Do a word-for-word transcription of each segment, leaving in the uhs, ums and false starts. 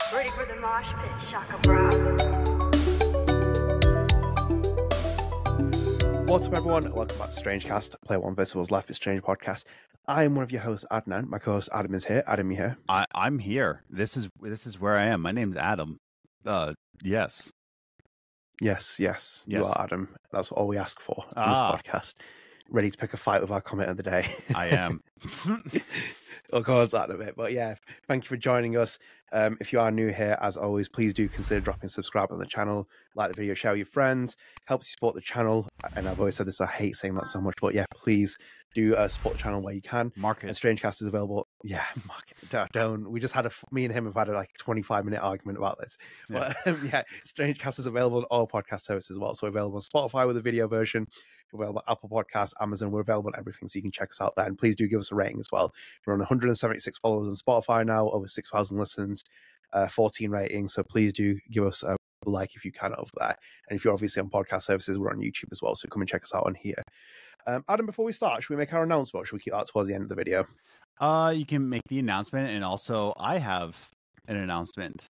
Ready for the mosh pit, Shaka Bra. What's up, everyone? Welcome back to Strangecast, Player One Versus Life is Strange podcast. I am one of your hosts, Adnan. My co-host Adam is here. Adam, you here? I, I'm here. This is this is where I am. My name's Adam. Uh, yes. Yes, yes, you Yes. are Adam. That's all we ask for in Ah. this podcast. Ready to pick a fight with our comment of the day. I am. We'll go on to that in a bit. But yeah, thank you for joining us. Um, if you are new here, as always, please do consider dropping subscribe on the channel, like the video, share with your friends, helps support the channel. And I've always said this, I hate saying that so much, but yeah, please do uh, support the channel where you can. Market. And Strangecast is available. Yeah, market. Don't, don't. We just had a, me and him have had a like twenty-five minute argument about this. Yeah. But um, yeah, Strangecast is available on all podcast services as well. So available on Spotify with a video version, we're available on Apple Podcasts, Amazon. We're available on everything, so you can check us out there. And please do give us a rating as well. We're on one hundred seventy-six followers on Spotify now, over six thousand listens, uh, fourteen ratings. So please do give us a like if you can over there. And if you're obviously on podcast services, we're on YouTube as well. So come and check us out on here. Um, Adam, before we start, should we make our announcement or should we keep that towards the end of the video? Uh, you can make the announcement, and also I have an announcement.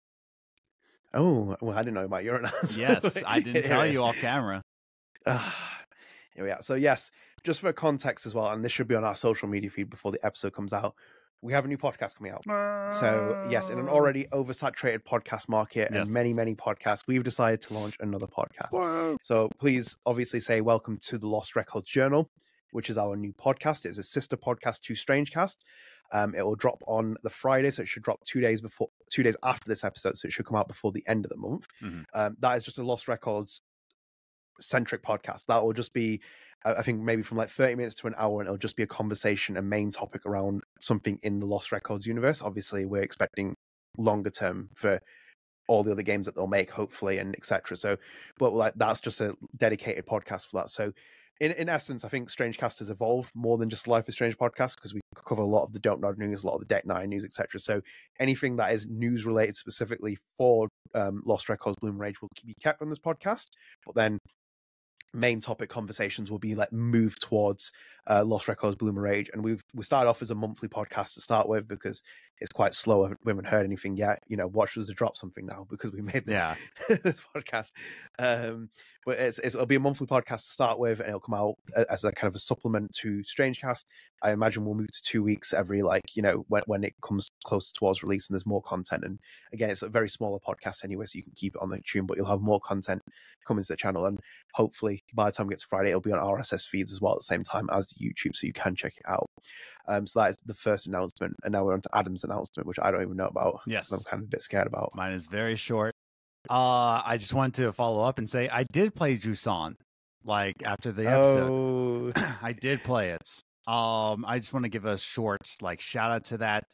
Oh, well, I didn't know about your announcement. Yes, I didn't Here tell it you is. off camera. Ah, here we are. So yes, just for context as well, and this should be on our social media feed before the episode comes out, we have a new podcast coming out. So yes, in an already oversaturated podcast market and Yes. many, many podcasts, we've decided to launch another podcast. So please obviously say welcome to the Lost Records Journal, which is our new podcast. It's a sister podcast to Strangecast. Um, it will drop on the Friday, so it should drop two days before, two days after this episode, so it should come out before the end of the month. Mhm. Um, that is just a Lost Records centric podcast. That will just be, uh, I think, maybe from like thirty minutes to an hour, and it'll just be a conversation, a main topic around something in the Lost Records universe. Obviously, we're expecting longer term for all the other games that they'll make, hopefully, and et cetera. So, but like that's just a dedicated podcast for that. So, in in essence, I think Strangecast has evolved more than just Life is Strange podcast because we cover a lot of the Don't Nod news, a lot of the Deck Nine news, et cetera. So, anything that is news related specifically for um, Lost Records Bloom Rage will be kept on this podcast, but then main topic conversations will be like moved towards uh, Lost Records Bloom Rage, and we've we started off as a monthly podcast to start with because it's quite slow. We haven't heard anything yet. You know, watch us to drop something now because we made this Yeah. this podcast. Um, but it's, it's it'll be a monthly podcast to start with, and it'll come out as a kind of a supplement to Strangecast. I imagine we'll move to two weeks every like you know when when it comes close towards release and there's more content. And again, it's a very smaller podcast anyway, so you can keep it on the tune, but you'll have more content coming to the channel, and hopefully by the time it gets to Friday, it'll be on R S S feeds as well at the same time as YouTube, so you can check it out. Um, so that is the first announcement, and now we're on to Adam's announcement, which I don't even know about. Yes. I'm kind of a bit scared about. Mine is very short. Uh, I just wanted to follow up and say I did play Juson, like after the episode. Oh, I did play it. Um, I just want to give a short like shout out to that.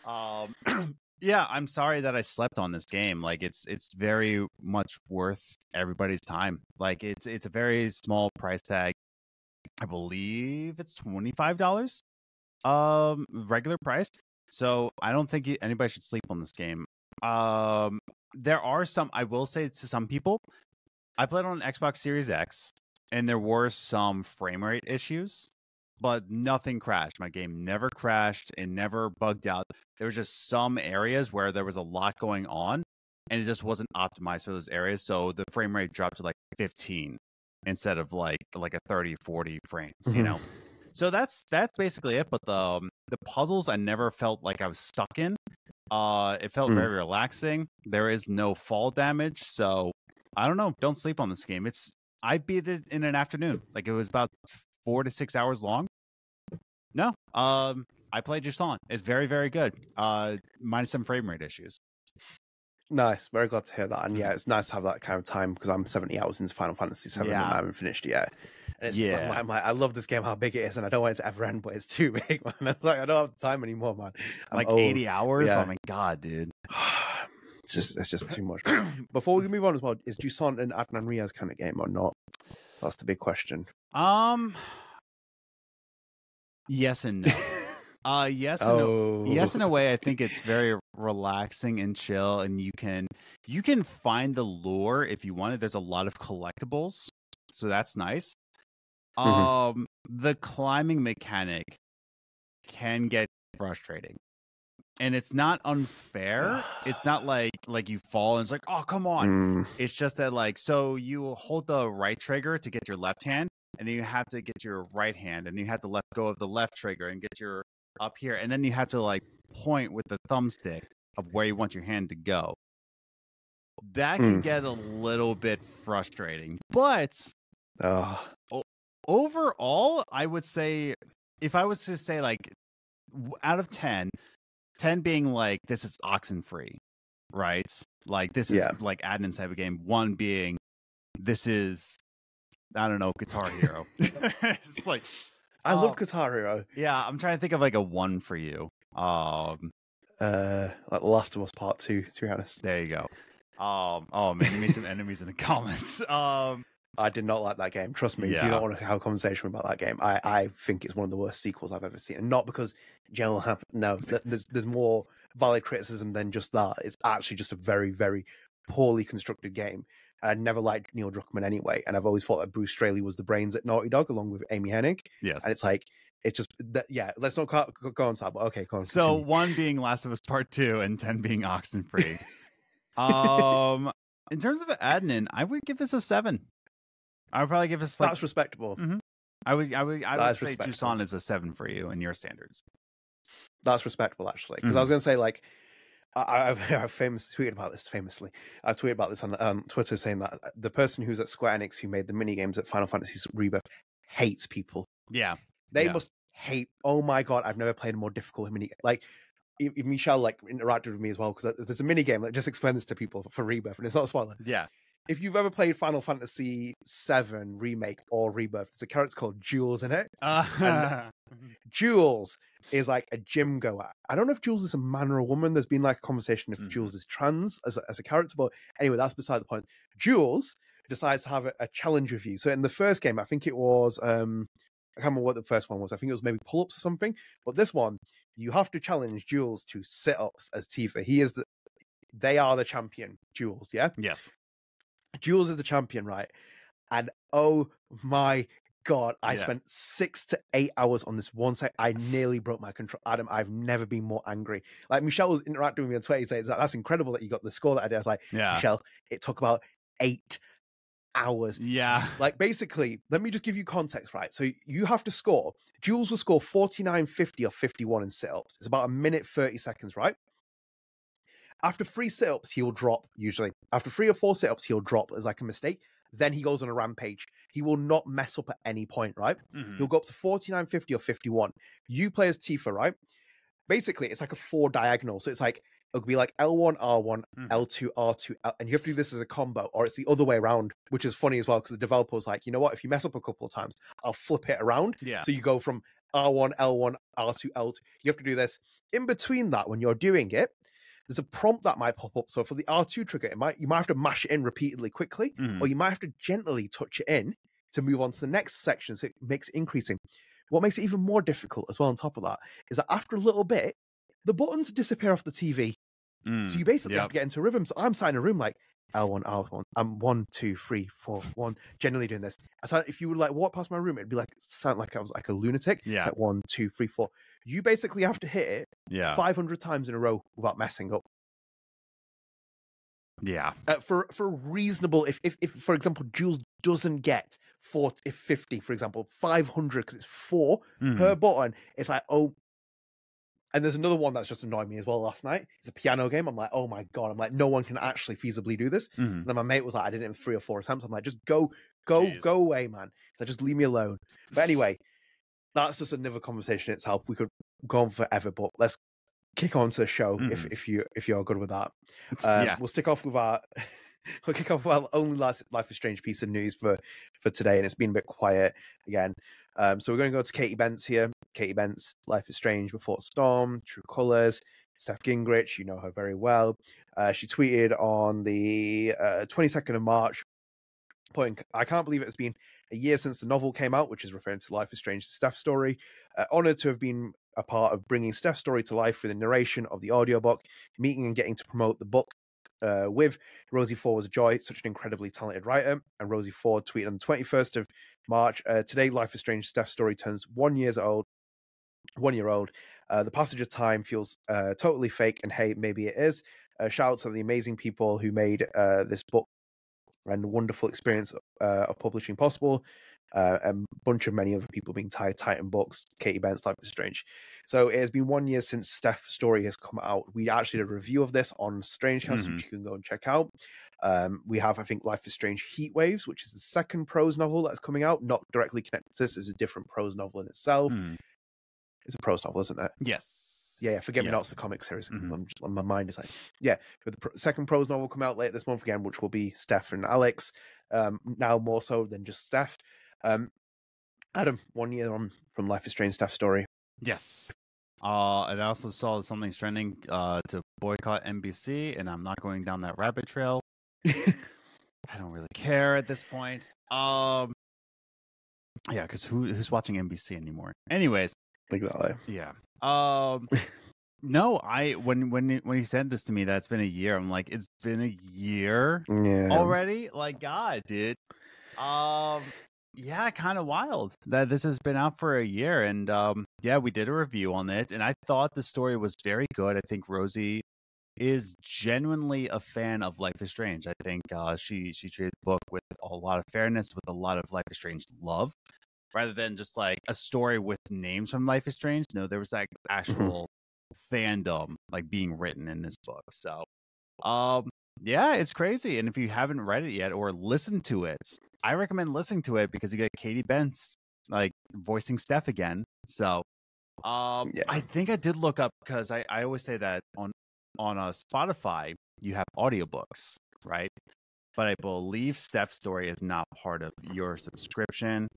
Um, yeah, I'm sorry that I slept on this game. Like it's it's very much worth everybody's time. Like it's it's a very small price tag. I believe it's twenty-five dollars, um, regular price. So I don't think you- anybody should sleep on this game. Um, there are some. I will say to some people, I played on Xbox Series X, and there were some frame rate issues, but nothing crashed. My game never crashed and never bugged out. There was just some areas where there was a lot going on, and it just wasn't optimized for those areas. So the frame rate dropped to like fifteen instead of like like a thirty, forty frames, you Mhm. know? So that's that's basically it. But the um, the puzzles I never felt like I was stuck in. Uh, it felt Mm. very relaxing. There is no fall damage, so I don't know. Don't sleep on this game. It's I beat it in an afternoon. Like it was about four to six hours long. No, um, I played Juson. It's very very good. Uh, minus some frame rate issues. nice. Very glad to hear that. And yeah, it's nice to have that kind of time because I'm seventy hours into Final Fantasy seven and Yeah. I haven't finished it yet. And it's Yeah. like, I'm like, I love this game, how big it is, and I don't want it to ever end, but it's too big, man. It's like I don't have time anymore, man. I'm Like old. eighty hours. Yeah. Oh my god, dude. It's just it's just too much. Before we move on as well, is Juson an Adnan Riaz kind of game or not? That's the big question. Um. Yes and no. Uh, yes and no. Oh, Yes, in a way, I think it's very relaxing and chill, and you can you can find the lure if you want it. There's a lot of collectibles, so that's nice. Mhm. Um, the climbing mechanic can get frustrating. and it's not unfair. It's not like like you fall and it's like, oh, come on. Mm, It's just that like, so you hold the right trigger to get your left hand, and then you have to get your right hand, and you have to let go of the left trigger and get your up here, and then you have to like point with the thumbstick of where you want your hand to go. That can Mm. get a little bit frustrating, but oh, overall, I would say, if I was to say like w- out of ten, ten being like this is oxen free, right? Like this is Yeah. like admin type of game. One being this is, I don't know, Guitar Hero. It's like, I Oh. love Guitar Hero. yeah, I'm trying to think of like a one for you. Um, Uh, like The Last of Us Part Two. To be honest, there you go. Um, oh man, you made some enemies in the comments. Um, I did not like that game. Trust me. Do Yeah. not want to have a conversation about that game. I, I think it's one of the worst sequels I've ever seen, and not because general hap- no. th- There's there's more valid criticism than just that. It's actually just a very very poorly constructed game. I never liked Neil Druckmann anyway, and I've always thought that Bruce Straley was the brains at Naughty Dog, along with Amy Hennig. yes. And it's like it's just that. Yeah, let's not go, go on to that. But okay, go on. So continue. one being Last of Us Part Two, and ten being Oxen Free. um, in terms of admin, I would give this a seven. I would probably give this like that's respectable. I would I would I That would is say respectable. Jusan is a seven for you in your standards. That's respectable, actually. Because I was going to say, like, I, I've, I've famous tweeted about this famously. I've tweeted about this on um, Twitter, saying that the person who's at Square Enix who made the mini games at Final Fantasy Rebirth hates people. Yeah. They Yeah. must hate. Oh my god, I've never played a more difficult mini. Like, if if Michelle like interacted with me as well, because there's a mini game that just explains this to people for Rebirth, and it's not a spoiler. Yeah. If you've ever played Final Fantasy seven Remake or Rebirth, there's a character called Jules in it. Uh, Jules is like a gym goer. I don't know if Jules is a man or a woman. There's been like a conversation if Mhm. Jules is trans as a, as a character, but anyway, that's beside the point. Jules decides to have a, a challenge with you. So in the first game, I think it was um I can't remember what the first one was. I think it was maybe pull-ups or something. But this one, you have to challenge Jules to sit-ups as Tifa. He is the they are the champion, Jules, yeah? yes. Jules is the champion, right? And oh my god, I Yeah. spent six to eight hours on this one site. I nearly broke my control. Adam, I've never been more angry. Like Michelle was interacting with me on Twitter, saying that's incredible that you got the score that I did. I was like, Yeah. Michelle, it took about eight hours. Yeah. Like basically, let me just give you context, right? So you have to score. Jules will score forty-nine, fifty, or fifty-one in sit-ups. It's about a minute thirty seconds, right? After three sit-ups, he'll drop, usually. After three or four sit-ups, he'll drop as like a mistake. Then he goes on a rampage. He will not mess up at any point, right? Mhm. He'll go up to forty-nine, fifty, or fifty-one. You play as Tifa, right? Basically, it's like a four diagonal. So it's like, it'll be like L one, R one, Mhm. L two, R two, L, and you have to do this as a combo, or it's the other way around, which is funny as well, because the developer was like, you know what, if you mess up a couple of times, I'll flip it around. Yeah. So you go from R one, L one, R two, L two. You have to do this. In between that, when you're doing it, there's a prompt that might pop up. So for the R two trigger, it might you might have to mash it in repeatedly quickly, Mhm. or you might have to gently touch it in to move on to the next section. So it makes it increasing. What makes it even more difficult as well on top of that is that after a little bit, the buttons disappear off the T V. Mm. So you basically Yep. have to get into rhythm. So I'm sat in a room like L one, R one. I'm one, two, three, four, one. Generally doing this. I sound, if you would like walk past my room, it'd be like sound like I was like a lunatic. It's Yeah. like one, two, three, four. You basically have to hit it Yeah. five hundred times in a row without messing up. Yeah. Uh, for for reasonable, if, if if for example Jules doesn't get forty, if fifty, for example, five hundred because it's four Mhm. per button, it's like, oh. And there's another one that's just annoyed me as well last night. It's a piano game. I'm like, oh my god. I'm like, no one can actually feasibly do this. Mhm. And then my mate was like, I did it in three or four attempts. I'm like, just go, go, Jeez. go away, man. Like, just leave me alone. But anyway, that's just another conversation itself. We could go on forever, but let's kick on to the show if Mhm. if you if you're good with that. Um, Yeah. We'll stick off with our we'll kick off with our only last Life is Strange piece of news for for today, and it's been a bit quiet again. Um, so we're going to go to Katie Bentz here. Katie Bentz, Life is Strange, Before Storm, True Colors, Steph Gingrich, you know her very well. Uh, she tweeted on the uh, twenty-second of March, point, I can't believe it has been a year since the novel came out, which is referring to Life is Strange, Steph's story. Uh, honored to have been a part of bringing Steph's story to life through the narration of the audiobook, meeting and getting to promote the book uh, with Rosie Ford was a joy, such an incredibly talented writer. And Rosie Ford tweeted on the twenty-first of March, uh, today Life is Strange, Steph's story turns one years old, one year old. Uh, the passage of time feels uh, totally fake, and hey, maybe it is. Uh, shout out to the amazing people who made uh, this book and wonderful experience uh, of publishing possible. Uh, and a bunch of many other people being tied Titan Books, Katie Bent's Life is Strange. So it has been one year since Steph's story has come out. We actually did a review of this on Strangecast, Mhm. which you can go and check out. Um, we have, I think, Life is Strange Heat Waves, which is the second prose novel that's coming out, not directly connected to this. It's a different prose novel in itself. Hmm. It's a prose novel, isn't it? Yes. Yeah, yeah. Forget me Yes. not, it's a comic series. Mhm. I'm just, my mind is like, yeah. But the pr- second prose novel come out later this month again, which will be Steph and Alex. Um, now more so than just Steph. Um, Adam, one year on from Life is Strange Steph's story. Yes. Uh, and I also saw something trending uh, to boycott N B C, and I'm not going down that rabbit trail. I don't really care at this point. Um, yeah, because who who's watching N B C anymore? Anyways, Exactly. yeah. Um, no, I when when he- when he said this to me, that's been a year. I'm like, it's been a year Yeah. already. Like, God, dude. Um, yeah, kind of wild that this has been out for a year, and um, yeah, we did a review on it, and I thought the story was very good. I think Rosie is genuinely a fan of Life is Strange. I think uh, she she treated the book with a lot of fairness, with a lot of Life is Strange love, rather than just like a story with names from Life is Strange. No, there was like actual fandom like being written in this book. So, um, yeah, it's crazy. And if you haven't read it yet or listened to it, I recommend listening to it because you get Katie Bent's like voicing Steph again. So, um, Yeah. I think I did look up because I, I always say that on on uh, Spotify you have audiobooks, right? But I believe Steph's story is not part of your subscription.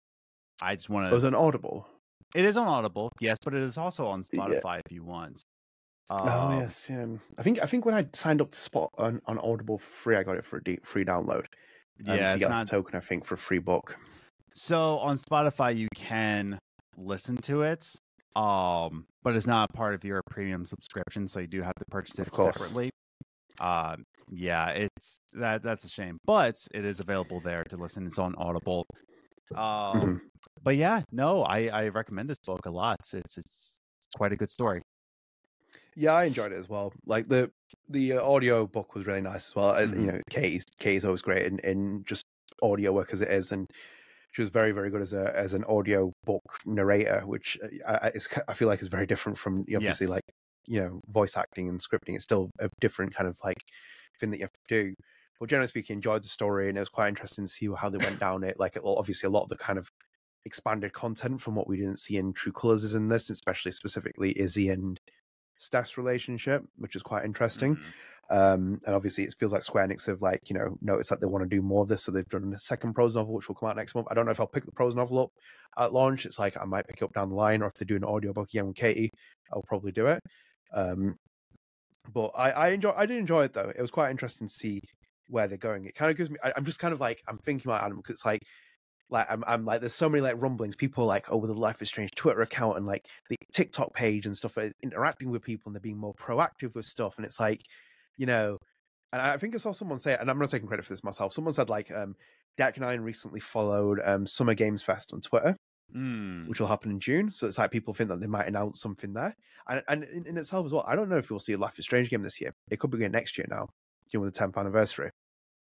I just want It was to. an Audible. It is on Audible, yes, but it is also on Yeah. Spotify if you want. Oh Um, yes, yeah. I think I think when I signed up to Spot on, on Audible for free, I got it for a de- free download. Um, yeah, so you it's get like not. a token, I think, for a free book. So on Spotify you can listen to it, um, but it's not part of your premium subscription, so you do have to purchase Of it course. separately. Um, yeah, it's that that's a shame, but it is available there to listen. It's on Audible. Um, Mhm. but yeah, no, I I recommend this book a lot. It's it's it's quite a good story. Yeah, I enjoyed it as well. Like the the uh, audio book was really nice as well. As Mhm. you know, Katie's Katie's always great in, in just audio work as it is, and she was very very good as a as an audio book narrator, which uh, I I- it's, I feel like is very different from obviously Yes. like you know voice acting and scripting. It's still a different kind of like thing that you have to do. But generally speaking, enjoyed the story, and it was quite interesting to see how they went down it. Like obviously a lot of the kind of expanded content from what we didn't see in True Colors is in this, especially specifically Izzy and Steph's relationship, which is quite interesting. Mhm. Um, and obviously, it feels like Square Enix have like you know noticed that they want to do more of this, so they've done a second prose novel, which will come out next month. I don't know if I'll pick the prose novel up at launch. It's like I might pick it up down the line, or if they do an audiobook again with Katie, I'll probably do it. Um, but I, I enjoy, I did enjoy it though. It was quite interesting to see where they're going. It kind of gives me, I, I'm just kind of like I'm thinking about Adam because it's like. Like I'm, I'm like, there's so many like rumblings. People are like, oh, with the Life is Strange Twitter account and like the TikTok page and stuff, are interacting with people and they're being more proactive with stuff. And it's like, you know, and I think I saw someone say it, and I'm not taking credit for this myself. Someone said like, um, Deck Nine recently followed um Summer Games Fest on Twitter, Mm. which will happen in June. So it's like people think that they might announce something there, and and in, in itself as well. I don't know if we'll see a Life is Strange game this year. It could be next year now, during the tenth anniversary.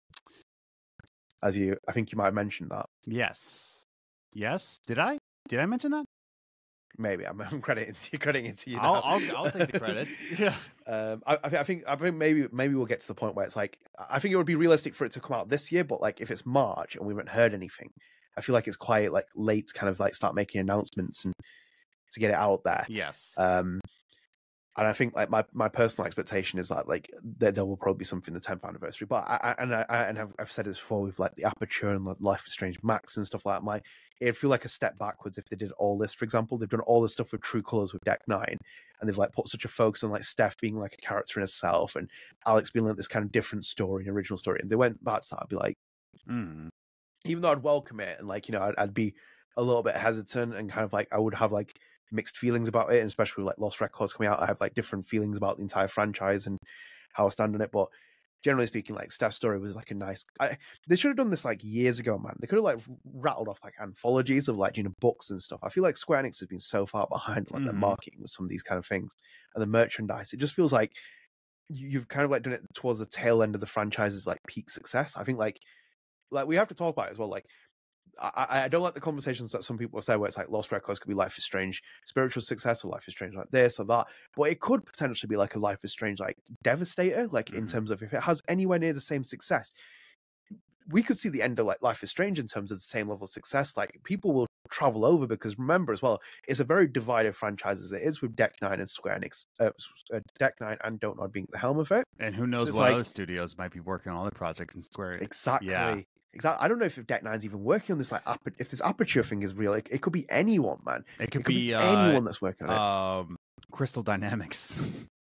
As you, I think you might have mentioned that. Yes. Yes. Did I? Did I mention that? Maybe I'm, I'm crediting to you, crediting to you. I'll, Now. I'll I'll take the credit. Yeah. Um, I, I think I think maybe maybe we'll get to the point where it's like I think it would be realistic for it to come out this year, but like if it's March and we haven't heard anything, I feel like it's quite like late to kind of like start making announcements and to get it out there. Yes. Um, and I think like my, my personal expectation is that like there, there will probably be something the tenth anniversary. But I, I and I and I've, I've said this before with like the Aperture and like Life is Strange Max and stuff like that. Like it'd feel like a step backwards if they did all this. For example, they've done all this stuff with True Colors with Deck Nine, and they've like put such a focus on like Steph being like a character in herself and Alex being like this kind of different story, an original story. And they went back to that, I'd be like, Mm. even though I'd welcome it and like you know I'd, I'd be a little bit hesitant and kind of like I would have like mixed feelings about it, and especially with like Lost Records coming out, I have like different feelings about the entire franchise and how I stand on it. But generally speaking, like Steph's story was like a nice. I, they should have done this like years ago, man. They could have like rattled off like anthologies of like you know books and stuff. I feel like Square Enix has been so far behind like Mhm. their marketing with some of these kind of things and the merchandise. It just feels like you- you've kind of like done it towards the tail end of the franchise's like peak success. I think like like we have to talk about it as well. Like I, I don't like the conversations that some people say where it's like Lost Records could be Life is Strange spiritual success or Life is Strange like this or that, but it could potentially be like a Life is Strange like Devastator, like in Mhm. terms of if it has anywhere near the same success, we could see the end of like Life is Strange in terms of the same level of success. Like people will travel over because remember as well, it's a very divided franchise as it is with Deck Nine and Square Enix, uh, uh, Deck Nine and Don't Nod being at the helm of it. And who knows it's what like- other studios might be working on other projects in Square. Exactly. Yeah. Exactly. I don't know if Deck Nine's even working on this. Like, aper- if this aperture thing is real, it, it could be anyone, man. It could, It could be, be, uh, anyone that's working on it. um, Crystal Dynamics.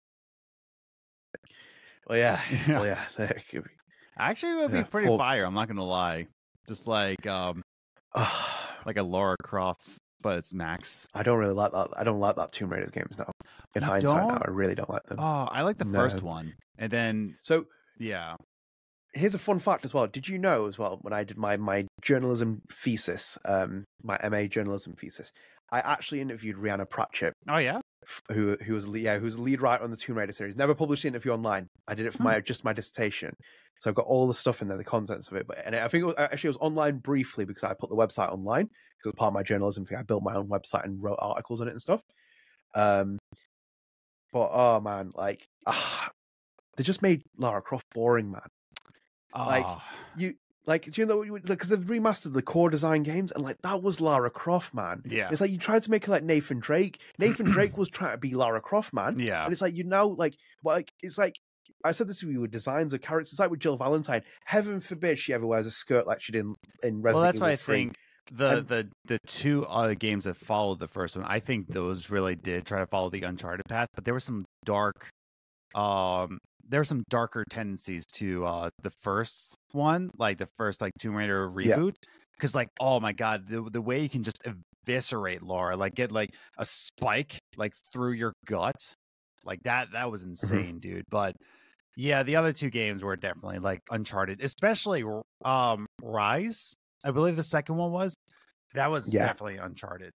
Well, yeah. yeah. Well, yeah. It could be. Actually, it would Yeah, be pretty well- fire. I'm not gonna lie. Just like um, like a Lara Croft, but it's Max. I don't really like that. I don't like that Tomb Raider games now. In You hindsight, now don't? I really don't like them. Oh, I like the first No. one, and then So yeah. here's a fun fact as well. Did you know as well when I did my my journalism thesis, um, my M A journalism thesis, I actually interviewed Rihanna Pratchett, Oh yeah. who who was yeah who's the lead writer on the Tomb Raider series. Never published the interview online. I did it for Hmm. my just my dissertation, so I've got all the stuff in there, the contents of it. But and I think it was, actually it was online briefly because I put the website online because it was part of my journalism thing. I built my own website and wrote articles on it and stuff. Um, but oh man, like ah, they just made Lara Croft boring, man. Like, Oh, You like do you know because they've remastered the core design games and like that was Lara Croft, man. yeah. It's like you tried to make her like Nathan Drake. Nathan Drake was trying to be Lara Croft, man. Yeah. And it's like you now like well, like it's like I said this to you with designs of characters. It's like with Jill Valentine. Heaven forbid she ever wears a skirt like she did in, in Resident Well, that's Evil why I three. think the And- the the two other games that followed the first one, I think those really did try to follow the Uncharted path, but there was some dark, um, there were some darker tendencies to uh the first one, like the first like Tomb Raider Yeah. reboot, because like oh my god, the the way you can just eviscerate Laura, like get like a spike like through your gut, like that that was insane, dude. But yeah, the other two games were definitely like Uncharted, especially um Rise. I believe the second one was. That was Yeah. definitely Uncharted.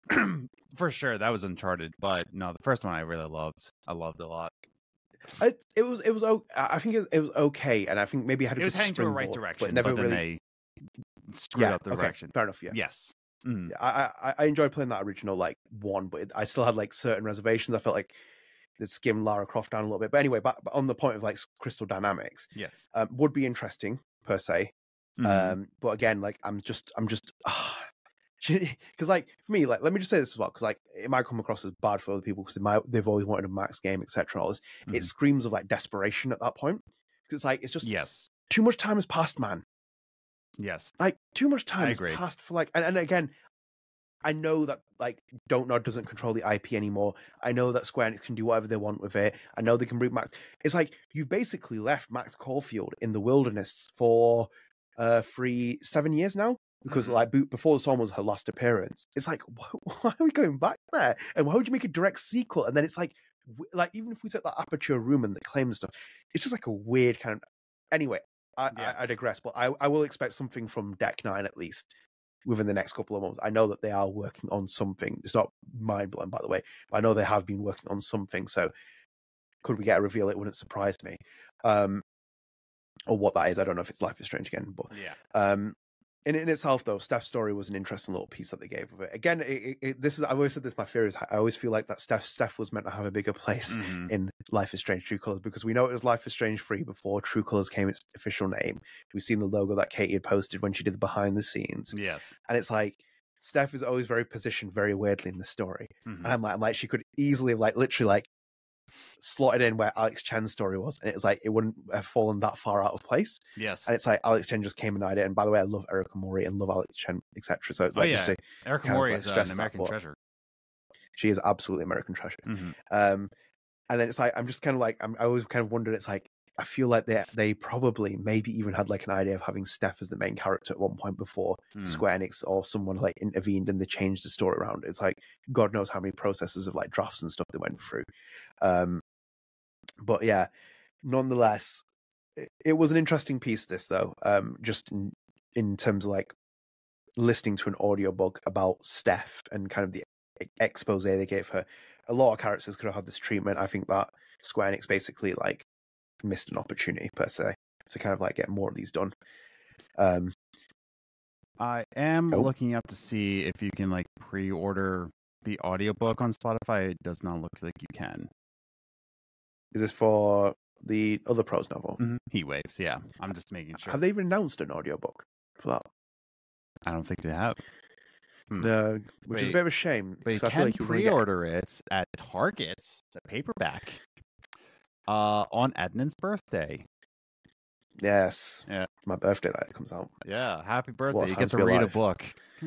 For sure, that was Uncharted. But no, the first one I really loved. I loved it a lot. It, it was it was o- I think it was, it was okay, and I think maybe it had a It was good heading to a right springboard, direction, but it never but then really. they screwed Yeah, up the okay, direction. fair enough. Yeah. Yes. Mm. Yeah, I, I I enjoyed playing that original like one, but it, I still had like certain reservations. I felt like it skimmed Lara Croft down a little bit. But anyway, back on the point of like Crystal Dynamics, Yes. um, would be interesting per se. Mhm. Um, but again, like I'm just I'm just because like for me, like let me just say this as well, because like it might come across as bad for other people because they might they've always wanted a max game, et cetera. All this, Mhm. it screams of like desperation at that point because it's like it's just Yes. too much time has passed, man. Yes. Like too much time has agree. passed for like and, and again I know that like Don't Nod doesn't control the I P anymore. I know that Square Enix can do whatever they want with it. I know they can bring Max. It's like you've basically left Max Caulfield in the wilderness for uh three seven years now because Mhm. like be- before the song was her last appearance. It's like wh- why are we going back there? And why would you make a direct sequel? And then it's like w- like even if we took that Aperture Room and the claim and stuff, it's just like a weird kind of. Anyway, I, Yeah. I, I digress. But I I will expect something from Deck Nine at least within the next couple of months. I know that they are working on something. It's not mind blowing, by the way, but I know they have been working on something. So could we get a reveal? It wouldn't surprise me. Um, or what that is, I don't know if it's Life is Strange again, but Yeah. um, in in itself, though, Steph's story was an interesting little piece that they gave of it. Again, it, it, it, this is I've always said this. My fear is I always feel like that Steph Steph was meant to have a bigger place Mhm. in Life is Strange True Colors because we know it was Life is Strange three before True Colors came its official name. We've seen the logo that Katie had posted when she did the behind the scenes, Yes. and it's like Steph is always very positioned very weirdly in the story. Mhm. And I'm like, I'm like, she could easily have like literally like slotted in where Alex Chen's story was, and it's like it wouldn't have fallen that far out of place. Yes. And it's like Alex Chen just came and eyed it. And by the way, I love Erica Mori and love Alex Chen, et cetera. So it's Oh, like yeah. just to, Erica kind of, Mori like, is uh, stress an that, American but- treasure. she is absolutely American treasure. Mhm. Um, and then it's like I'm just kind of like I'm, I always kind of wondered. It's like I feel like they they probably maybe even had like an idea of having Steph as the main character at one point before Mm. Square Enix or someone like intervened and they changed the story around. It's like God knows how many processes of like drafts and stuff they went through. Um, but yeah, nonetheless, it, it was an interesting piece. This though, um, just in, in terms of like listening to an audiobook about Steph and kind of the expose they gave her. A lot of characters could have had this treatment. I think that Square Enix basically like missed an opportunity per se to kind of like get more of these done. Um, I am Oh. looking up to see if you can like pre-order the audiobook on Spotify. It does not look like you can. is this for the other prose novel? Mm-hmm. Heat Waves, yeah. I'm just making sure. Have they even announced an audiobook for that? I don't think they have. Hmm. No, which is a Wait, bit of a shame. But you 'cause I can feel like you're gonna get- pre-order it at Target, the paperback, uh, on Edna's birthday. Yes. Yeah. It's my birthday that it comes out. Yeah, happy birthday! What a You time get to to be read a alive. book.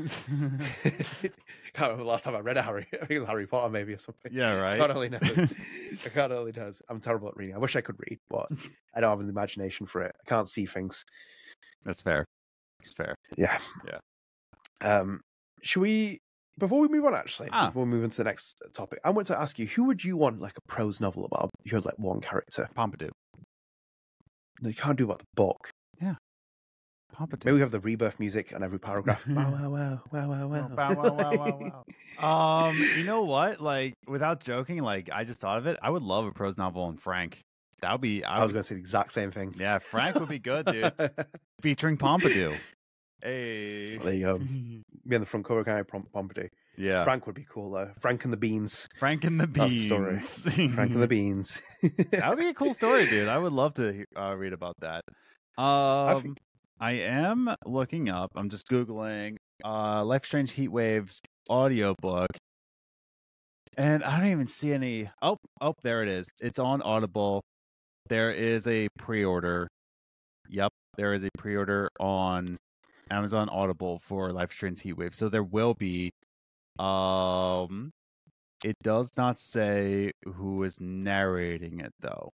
Can't remember the last time I read a Harry. I think it was Harry Potter, maybe, or something. Yeah, right. God only knows. God only knows. I'm terrible at reading. I wish I could read, but I don't have the imagination for it. I can't see things. That's fair. It's fair. Yeah. Yeah. Um, should we, before we move on, actually, Ah. before we move on to the next topic, I want to ask you, who would you want like a prose novel about? You had like one character. Pompidou. No, you can't do about the book. Pompidou. Maybe we have the rebirth music on every paragraph. Wow, wow, wow, wow, wow, wow. Wow, wow, wow, wow, wow. Um, you know what? Like, without joking, like I just thought of it. I would love a prose novel on Frank. That would be. I, I was would, going to say the exact same thing. yeah, Frank would be good, dude. Featuring Pompidou. Hey. There you go. Be on the front cover, kind of Pom- Pompidou. Yeah. Frank would be cool though. Frank and the Beans. Frank and the That's the Beans. story. Frank and the Beans. That would be a cool story, dude. I would love to uh, read about that. Um, think- I am looking up. I'm just googling uh, Life Strange Heat Waves audiobook, and I don't even see any. Oh, oh, there it is. It's on Audible. There is a pre-order. Yep, there is a pre-order on Amazon Audible for Life Strange Heat Waves. So there will be. Um, it does not say who is narrating it though.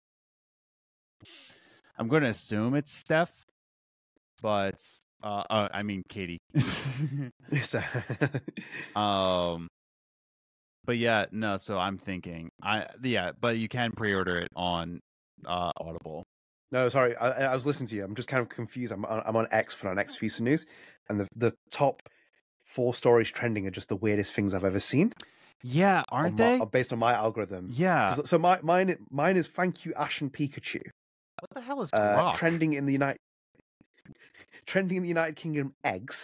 I'm going to assume it's Steph, but uh, uh I mean Katie. um, but yeah, no. So I'm thinking, I yeah, but you can pre-order it on uh Audible. No, sorry, I, I was listening to you. I'm just kind of confused. I'm on, I'm on X for our next piece of news, and the the top four stories trending are just the weirdest things I've ever seen. Yeah, aren't on my- they? based on my algorithm? Yeah. 'Cause- So my mine mine is thank you Ash and Pikachu. What the hell is Uh, Grok? trending in the United trending in the United Kingdom eggs.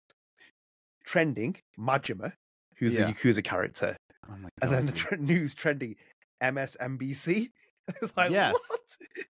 Trending Majima, who's Yeah. a Yakuza character, Oh my and God, then the dude. tre- news trending M S N B C. It's like Yes. what?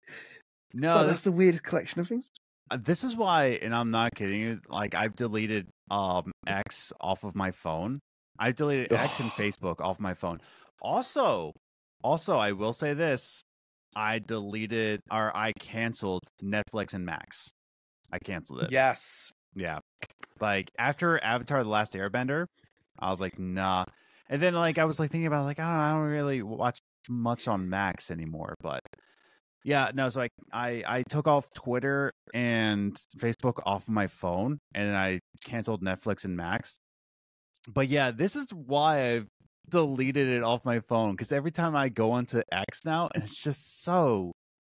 no, So this, that's the weirdest collection of things. uh, this is why, and I'm not kidding you. Like I've deleted um X off of my phone. I've deleted X and Facebook off my phone. Also, also, I will say this: I deleted or I canceled Netflix and Max. I canceled it. Yes. Yeah. Like after Avatar: The Last Airbender, I was like, nah. And then like I was like thinking about like I don't I don't really watch much on Max anymore, but yeah, no, so I I I took off Twitter and Facebook off of my phone and I canceled Netflix and Max. But yeah, this is why I've deleted it off my phone because every time I go onto X now and it's just so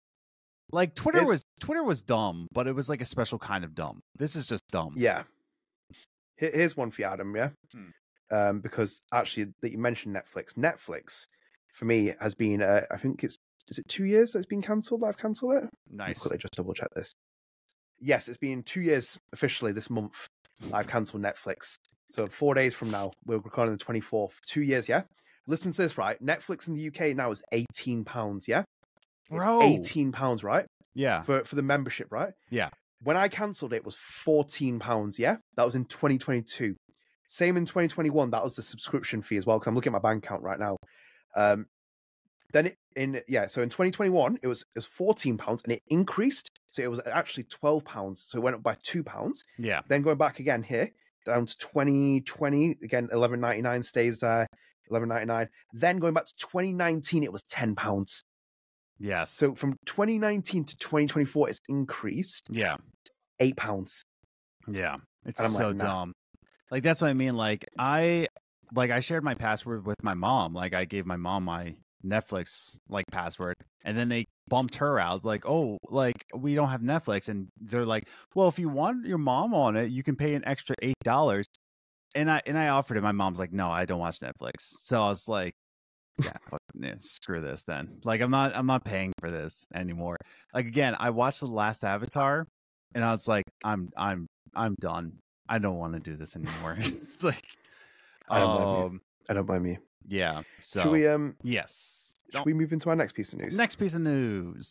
like Twitter It's- was Twitter was dumb, but it was like a special kind of dumb. This is just dumb. Yeah. Here- Here's one for you, Adam. Yeah. Hmm. Um, because actually, that you mentioned Netflix. Netflix, for me, has been. Uh, I think it's. Is it two years that it's been cancelled? That I've cancelled it. Let me Nice. quickly just double check this. Yes, it's been two years officially this month. I've cancelled Netflix. So four days from now, we're recording the twenty-fourth. Two years, yeah. Listen to this, right? Netflix in the U K now is eighteen pounds. Yeah, It's Bro. eighteen pounds, right? Yeah. For for the membership, right? Yeah. When I cancelled it, it was fourteen pounds. Yeah, that was in twenty twenty-two. Same in twenty twenty-one. That was the subscription fee as well. Because I'm looking at my bank account right now. Um, then it, in yeah, so in twenty twenty-one, it was it was fourteen pounds, and it increased. So it was actually twelve pounds. So it went up by two pounds. Yeah. Then going back again here down to twenty twenty again, eleven ninety-nine stays there. eleven ninety-nine. Then going back to twenty nineteen, it was ten pounds. Yes. So from twenty nineteen to twenty twenty-four, it's increased yeah. eight pounds. Yeah. It's And I'm so like, nah. dumb. Like that's what I mean. Like I like I shared my password with my mom. Like I gave my mom my Netflix like password, and then they bumped her out. Like, oh, like we don't have Netflix, and they're like, well, if you want your mom on it, you can pay an extra eight dollars. And I and I offered it. My mom's like, no, I don't watch Netflix. So I was like, yeah, fuck, yeah, screw this then. Like, I'm not I'm not paying for this anymore. Like, again, I watched the last Avatar, and I was like, I'm I'm I'm done. I don't want to do this anymore. It's like, I don't blame you. um, I don't blame you. yeah. So Should we um yes. should we move into our next piece of news? Next piece of news.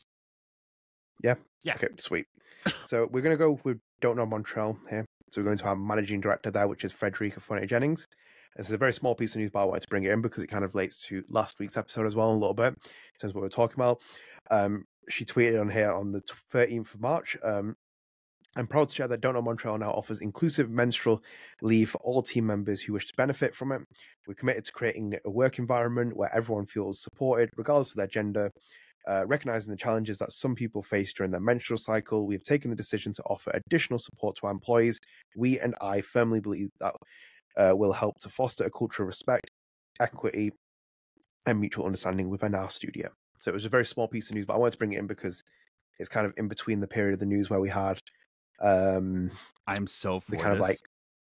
Yeah. Yeah. Okay, sweet. So we're gonna go with Don't Know Montreal here. So we're going to our managing director there, which is Frederica Fonte Jennings. This is a very small piece of news, but I wanted to bring it in because it kind of relates to last week's episode as well a little bit in terms of what we're talking about. Um, she tweeted on here on the thirteenth of March. Um, I'm proud to share that Don't Know Montreal now offers inclusive menstrual leave for all team members who wish to benefit from it. We're committed to creating a work environment where everyone feels supported, regardless of their gender. Uh, recognizing the challenges that some people face during their menstrual cycle, we have taken the decision to offer additional support to our employees. We and I firmly believe that uh, will help to foster a culture of respect, equity, and mutual understanding within our studio. So it was a very small piece of news, but I wanted to bring it in because it's kind of in between the period of the news where we had um, I'm so for the kind this. of like,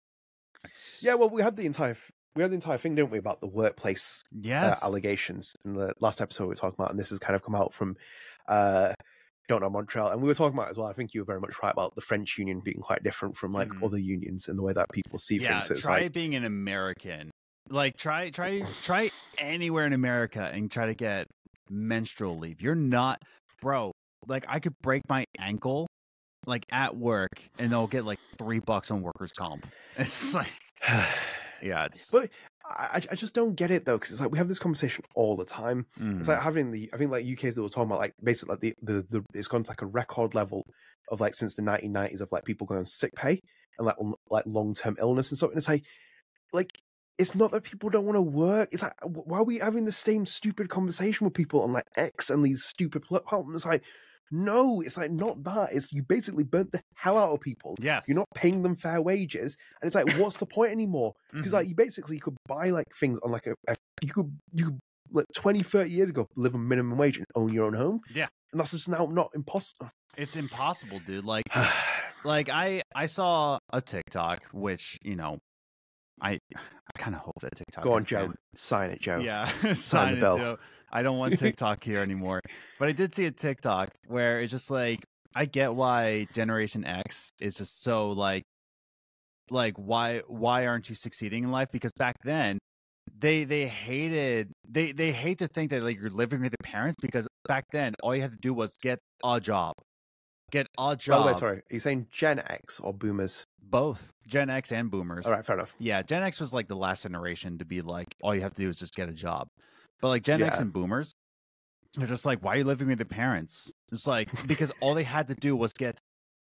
yeah, well, we had the entire we had the entire thing, didn't we, about the workplace yes. uh, allegations in the last episode we were talking about, and this has kind of come out from uh, Don't Know Montreal, and we were talking about as well. I think you were very much right about the French union being quite different from like Mhm. other unions in the way that people see Yeah, things. So it's try like, being an American. Like try try try anywhere in America and try to get menstrual leave. You're not, bro. Like I could break my ankle like at work and they'll get like three bucks on workers' comp. It's like, yeah, it's but I, I just don't get it though, because it's like we have this conversation all the time. mm, It's like having the, I think like U K's that we're talking about, like basically like the, the, the it's gone to like a record level of like since the nineteen nineties of like people going on sick pay and like on, like long term illness and stuff. And it's like, like it's not that people don't want to work. It's like, why are we having the same stupid conversation with people on like X and these stupid platforms? It's like, no, it's like not that. It's you basically burnt the hell out of people. yes. You're not paying them fair wages, and it's like, what's the point anymore? Because Mhm. like you basically could buy like things on like a, a you could you could, like twenty, thirty years ago live on minimum wage and own your own home. Yeah. And that's just now not impossible. It's impossible, dude. Like like I I saw a TikTok, which, you know, I I kind of hope that TikTok Go on, gets Joe. banned. Sign it, Joe. Yeah, Sign sign the it, bill. Joe. I don't want TikTok here anymore. But I did see a TikTok where it's just like, I get why Generation X is just so like, like why why aren't you succeeding in life? Because back then, they they hated they they hate to think that like you're living with your parents, because back then all you had to do was get a job, get a By job. the way, sorry, are you saying Gen X or Boomers? Both Gen X and Boomers. All right, fair enough. Yeah, Gen X was like the last generation to be like, all you have to do is just get a job. But like Gen X Yeah. and Boomers, they're just like, why are you living with your parents? It's like, because all they had to do was get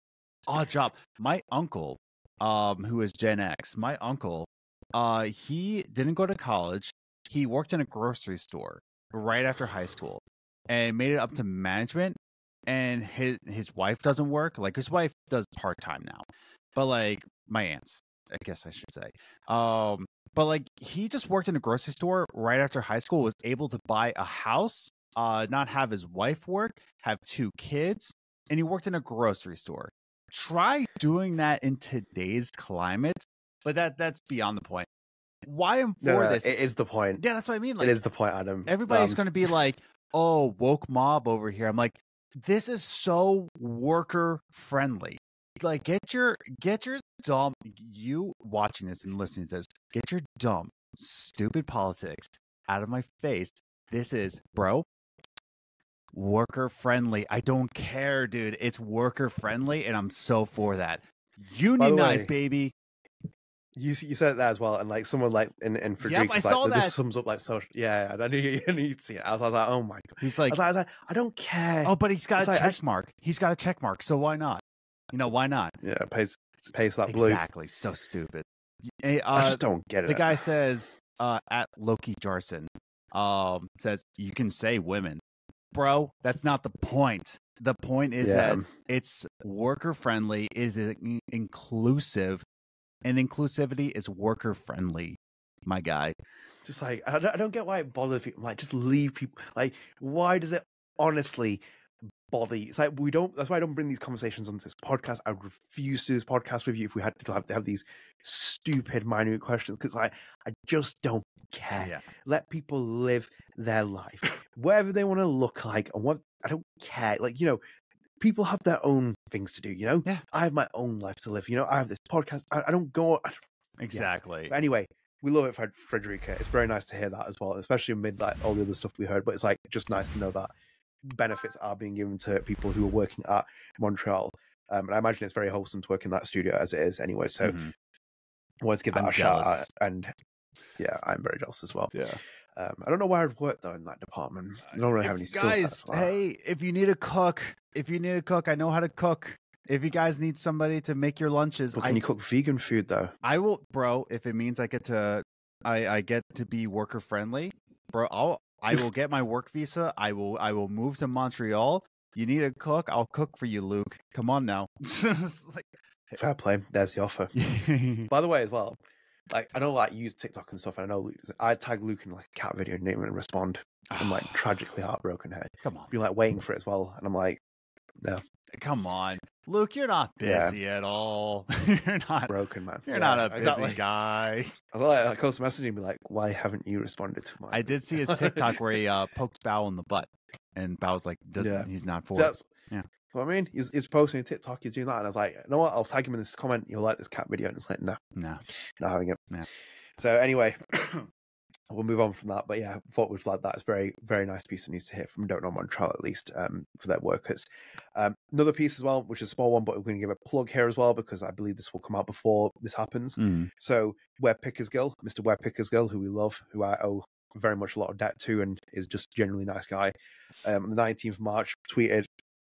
a job. My uncle, um, who is Gen X, my uncle, uh, he didn't go to college. He worked in a grocery store right after high school and made it up to management. And his his wife doesn't work. Like his wife does part time now, but like my aunt's, I guess I should say. Um, but like he just worked in a grocery store right after high school. Was able to buy a house, uh, not have his wife work, have two kids, and he worked in a grocery store. Try doing that in today's climate, but that that's beyond the point. Why I'm for No, no, this? it is the point. Yeah, that's what I mean. Like it is the point, Adam. everybody's Um, going to be like, "Oh, woke mob over here." I'm like, this is so worker friendly. Like, get your get your dumb you watching this and listening to this. Get your dumb, stupid politics out of my face. This is, bro, worker friendly. I don't care, dude. It's worker friendly, and I'm so for that. Unionize, way, baby. You you said that as well, and like someone like in in Frederica, I like, saw this that. sums up like social. Yeah, I knew you, I knew you'd see it. I was, I was like, oh my god. He's I like, was like, I was like, I don't care. oh, but he's got It's a like, I check just- mark. He's got a check mark, so why not? You know, why not? Yeah, it pays pays that blue. Exactly. So stupid. Eh, I uh, just don't get it. the guy says uh, at Loki Jarson, um, says you can say women, bro. That's not the point. The point is Yeah. that it's worker friendly. It is in- inclusive, and inclusivity is worker friendly. my guy. Just like I don't, I don't get why it bothers people. Like, just leave people. Like, why does it honestly bother you? It's like we don't. That's why I don't bring these conversations on this podcast. I would refuse to do this podcast with you if we had to have, to have these stupid, minute questions. Because like, I just don't care. Yeah. Let people live their life, whatever they want to look like, and what I don't care. Like, you know, people have their own things to do. You know, Yeah. I have my own life to live. You know, I have this podcast. I, I don't go. I, Exactly. But anyway, we love it, Fred- Frederica. It's very nice to hear that as well, especially amid like all the other stuff we heard. But it's like just nice to know that benefits are being given to people who are working at Montreal. Um, and I imagine it's very wholesome to work in that studio as it is anyway. So Mhm. I wanted to give that I'm a shout out. jealous. And yeah, I'm very jealous as well. Yeah. Um, I don't know why I'd work though in that department. I don't really have If- any skills. guys, hey, if you need a cook, if you need a cook, I know how to cook. If you guys need somebody to make your lunches, But can I, you cook vegan food though? I will, bro. If it means I get to, I, I get to be worker friendly, bro. I'll, I will get my work visa. I will, I will move to Montreal. You need a cook? I'll cook for you, Luke. Come on now. It's like, Fair play. There's the offer. By the way, as well, like I don't like use TikTok and stuff. And I know Luke, I tag Luke in like a cat video and didn't even respond. I'm like tragically heartbroken here. Come on, Been like waiting for it as well, and I'm like, no, come on, Luke. You're not Yeah. busy at all. You're not. broken man. You're Yeah, not a busy exactly. guy. I was like, I close messaging, be like, why haven't you responded to my? I did see his TikTok where he uh, poked Bao in the butt, and Bao's like, "Doesn't- Yeah. he's not for So it." that's Yeah. what I mean. He's, he's posting a TikTok, he's doing that, and I was like, you know what? I'll tag him in this comment. You'll like this cat video, and it's like, no, No. not having it. Yeah. So anyway, we'll move on from that. But yeah, thought we'd flag that. It's very, very nice piece of news to hear from Don't Know Montreal, at least um, for their workers. Um, another piece as well, which is a small one, but we're going to give a plug here as well because I believe this will come out before this happens. Mm. So Web Pickersgill, Mister Web Pickersgill, who we love, who I owe very much a lot of debt to, and is just generally nice guy. Um, on the nineteenth of March, tweeted.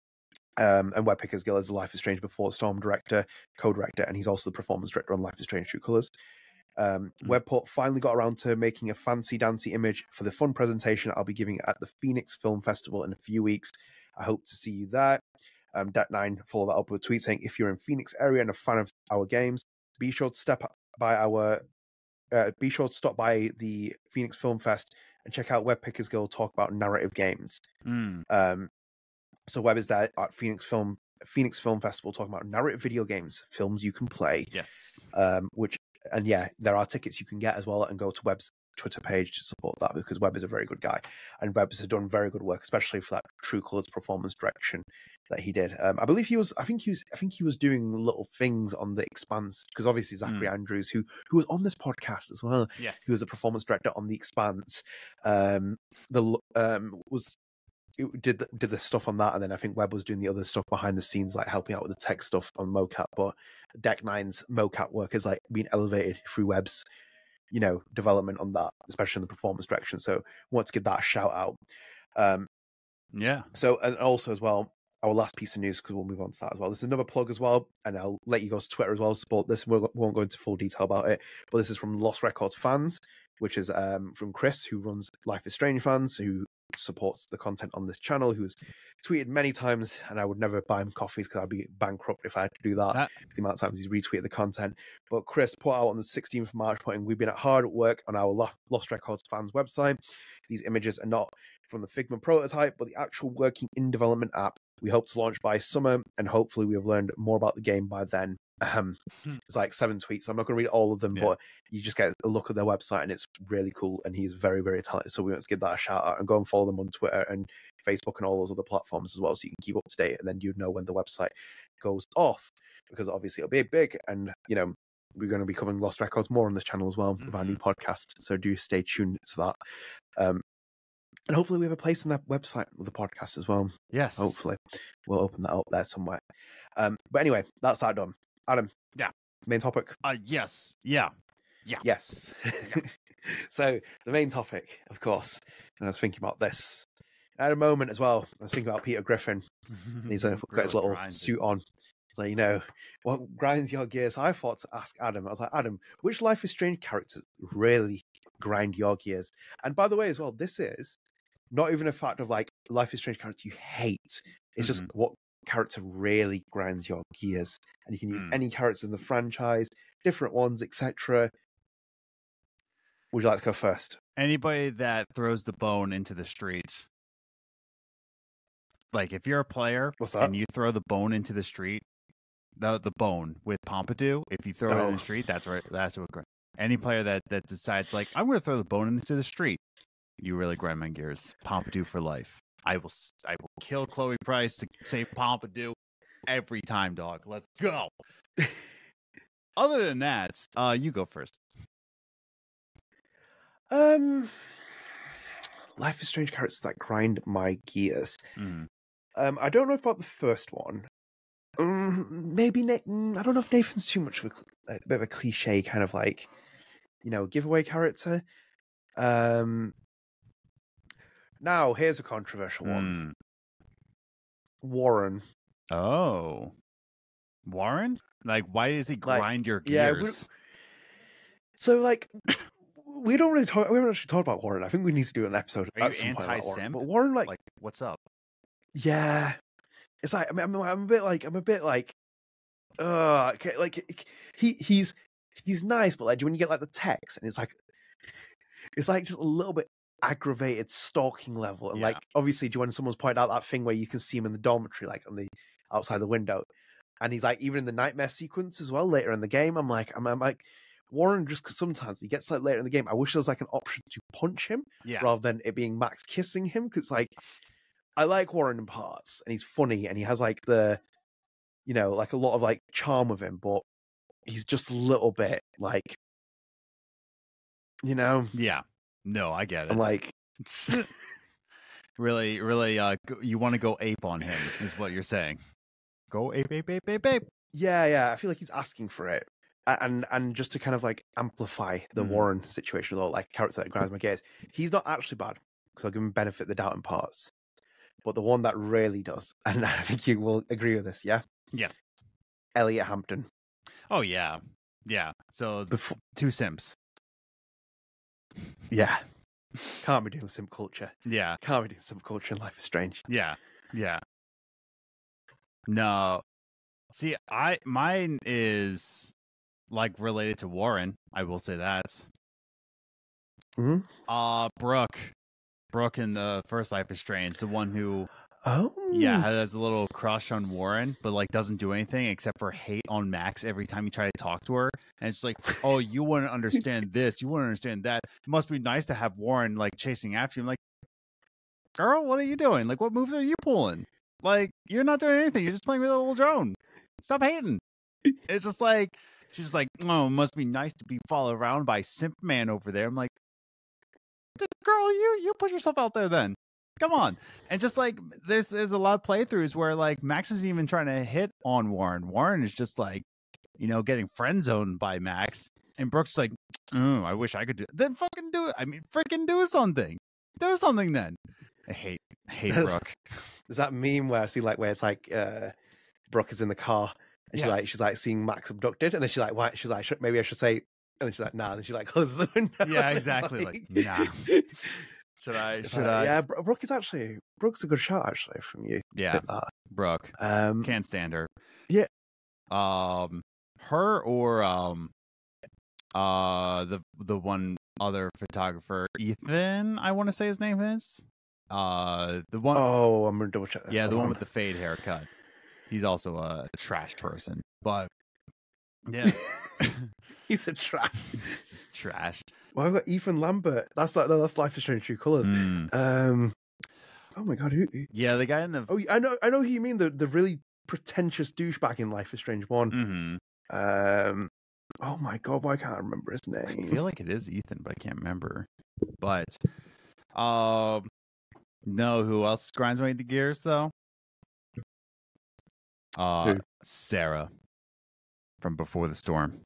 Um, and Web Pickersgill is the Life is Strange Before Storm director, co-director, and he's also the performance director on Life is Strange True Colors. Um, Mm. Webport finally got around to making a fancy dancy image for the fun presentation I'll be giving at the Phoenix Film Festival in a few weeks. I hope to see you there. Um, Dat nine followed that up with a tweet saying, if you're in Phoenix area and a fan of our games, be sure to step by our, uh, be sure to stop by the Phoenix Film Fest and check out Web Pickersgill talk about narrative games. Mm. Um, so Web is there at Phoenix Film Phoenix Film Festival talking about narrative video games, films you can play. Yes. Um, which and yeah, there are tickets you can get as well, and go to Webb's Twitter page to support that because Webb is a very good guy, and Webb has done very good work, especially for that True Colors performance direction that he did. Um, I believe he was, I think he was, I think he was doing little things on the Expanse because obviously Zachary Mm. Andrews, who who was on this podcast as well, Yes. who was a performance director on the Expanse, um, the um was. It did the, did the stuff on that, and then I think Webb was doing the other stuff behind the scenes, like helping out with the tech stuff on mocap. But Deck Nine's mocap work has like been elevated through Webb's, you know, development on that, especially in the performance direction. So, I want to give that a shout out. Um, Yeah. so, and also as well, our last piece of news because we'll move on to that as well. This is another plug as well, and I'll let you go to Twitter as well to support this. We won't go into full detail about it, but this is from Lost Records Fans, which is um, from Chris, who runs Life is Strange Fans, who supports the content on this channel, who's tweeted many times, and I would never buy him coffees because I'd be bankrupt if I had to do that. That- The amount of times he's retweeted the content. But Chris put out on the sixteenth of March, putting, we've been at hard work on our Lo- Lost Records Fans website. These images are not from the Figma prototype, but the actual working in development app. We hope to launch by summer, and hopefully we have learned more about the game by then. Um, Hmm. it's like seven tweets. So I'm not going to read all of them, Yeah. but you just get a look at their website, and it's really cool. And he's very, very talented. So we want to give that a shout out and go and follow them on Twitter and Facebook and all those other platforms as well, so you can keep up to date. And then you'd know when the website goes off, because obviously it'll be big. And you know, we're going to be covering Lost Records more on this channel as well with our new podcast. So do stay tuned to that. Um, and hopefully we have a place on that website with the podcast as well. Yes. Hopefully we'll open that up there somewhere. Um, but anyway, that's that done. Adam. Yeah. Main topic. Uh, yes. Yeah. Yeah. Yes. So the main topic, of course, and I was thinking about this. I had a moment as well. I was thinking about Peter Griffin. And he's uh, got his Really little grinds it. suit on. It's like, you know, what grinds your gears? I thought to ask Adam. I was like, Adam, which Life is Strange characters really grind your gears? And by the way, as well, this is not even a fact of like Life is Strange character you hate. It's just what character really grinds your gears. And you can use Mm. any characters in the franchise, different ones, et cetera. Would you like to go first? Anybody that throws the bone into the streets. Like, if you're a player What's that? and you throw the bone into the street, the the bone with Pompidou, if you throw it in Oh. the street, that's right. That's what. Any player that, that decides, like, I'm going to throw the bone into the street, you really grind my gears. Pompidou for life. I will I will kill Chloe Price to save Pompidou every time, dog. Let's go. Other than that, uh, you go first. Um, Life is Strange characters that grind my gears. Mm. Um, I don't know about the first one. Um, maybe Na- I don't know if Nathan's too much of a, a bit of a cliche kind of like, you know, giveaway character. Um, now here's a controversial one. Mm. Warren. Oh, Warren? Like, why does he Like, grind your yeah, gears? So like, we don't really talk. We haven't actually talked about Warren. I think we need to do an episode. Are you at some point about Warren. anti-simp? But Warren, like, Like, what's up? yeah, it's like I mean, I'm, I'm a bit like I'm a bit like, uh, okay, like he he's he's nice, but like when you get like the text and it's like, it's like just a little bit aggravated stalking level, and Yeah. like obviously, do you when someone's pointed out that thing where you can see him in the dormitory, like on the outside the window, and he's like even in the nightmare sequence as well later in the game. I'm like I'm, I'm like Warren just because sometimes he gets like later in the game. I wish there was like an option to punch him Yeah. rather than it being Max kissing him, because like I like Warren in parts and he's funny and he has like the, you know, like a lot of like charm with him, but he's just a little bit like, you know, Yeah. No, I get it. I'm like, really, really, uh, go- you want to go ape on him, is what you're saying. Go ape, ape, ape, ape, ape. yeah, yeah. I feel like he's asking for it, A- and and just to kind of like amplify the Mhm. Warren situation, or like character that grinds my gears. He's not actually bad because I'll give him benefit of the doubt in parts, but the one that really does, and I think you will agree with this, yeah, Yes. Elliot Hampton. Oh, yeah. Yeah. So, Before, two simps. yeah, can't be doing simp culture. Yeah. Can't be doing simp culture in Life is Strange. Yeah. Yeah. No. See, I mine is like related to Warren. I will say that. Mhm. Uh Brooke. Brooke in the first Life is Strange, the one who Oh, yeah, has a little crush on Warren, but like doesn't do anything except for hate on Max every time you try to talk to her. And it's like, oh, you wouldn't understand this, you wouldn't understand that. It must be nice to have Warren like chasing after you. I'm like, girl, what are you doing? Like, what moves are you pulling? Like, you're not doing anything. You're just playing with a little drone. Stop hating. It's just like she's just like, oh, it must be nice to be followed around by Simp Man over there. I'm like, girl, you you put yourself out there then. Come on. And just like there's there's a lot of playthroughs where like Max isn't even trying to hit on Warren. Warren is just like, you know, getting friend zoned by Max. And Brooke's like, oh, I wish I could do it. Then fucking do it. I mean, freaking do something. Do something then. I hate I hate Brooke. There's that meme where I see like where it's like uh Brooke is in the car and she's Yeah. like she's like seeing Max abducted, and then she's like, why? She's like, should, maybe I should say, and then she's like, nah, and then she like closes the window. Yeah, and it's exactly, like, nah. Should I it's should like, I yeah, Bro- Brooke is actually Brooke's a good shot actually from you. Yeah, Bit that. Brooke. Um, Can't stand her. Yeah. Um her or um uh the the one other photographer, Ethan, I want to say his name is. Uh the one oh, I'm gonna double check this. Yeah, the Hold one on. with the fade haircut. He's also a trash person. But yeah. He's a trash. Trash. Well, I've got Ethan Lambert. That's like no, that's Life is Strange True Colors. Mm. Um, oh my god, who? who- Yeah, the guy in the Oh, I know, I know who you mean. The the really pretentious douchebag in Life is Strange One. Mhm. Um, oh my god, why can't I remember his I name? feel like it is Ethan, but I can't remember. But um no, who else grinds my gears though? Uh Who? Sarah from Before the Storm.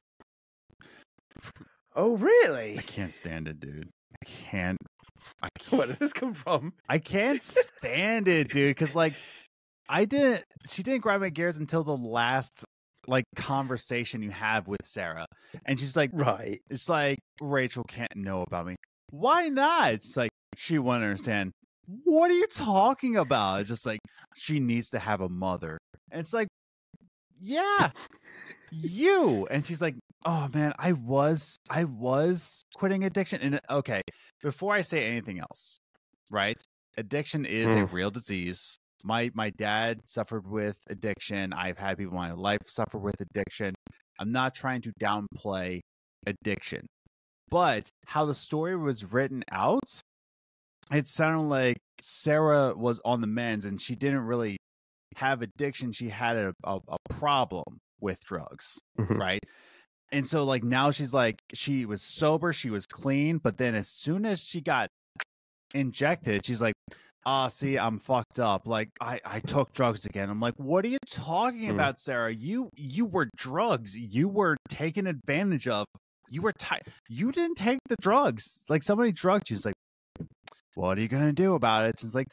Oh, really? I can't stand it, dude. I can't I Where can't, did this come from? I can't stand it, dude, cuz like I didn't she didn't grind my gears until the last like conversation you have with Sarah. And she's like, Right. it's like Rachel can't know about me. Why not? It's like she won't understand. What are you talking about? It's just like she needs to have a mother. And it's like yeah, you. And she's like, oh man, I was, I was quitting addiction. And okay, before I say anything else, right? Addiction is Mm. a real disease. My my dad suffered with addiction. I've had people in my life suffer with addiction. I'm not trying to downplay addiction, but how the story was written out, it sounded like Sarah was on the mends and she didn't really have addiction. She had a, a, a problem with drugs, Mhm. right? And so like now she's like, she was sober, she was clean, but then as soon as she got injected, she's like, ah, see, I'm fucked up. Like I, I took drugs again. I'm like, what are you talking Mm. about, Sarah? You you were drugs. You were taken advantage of. You were ti- you didn't take the drugs. Like somebody drugged you. She's like, what are you gonna do about it? She's like,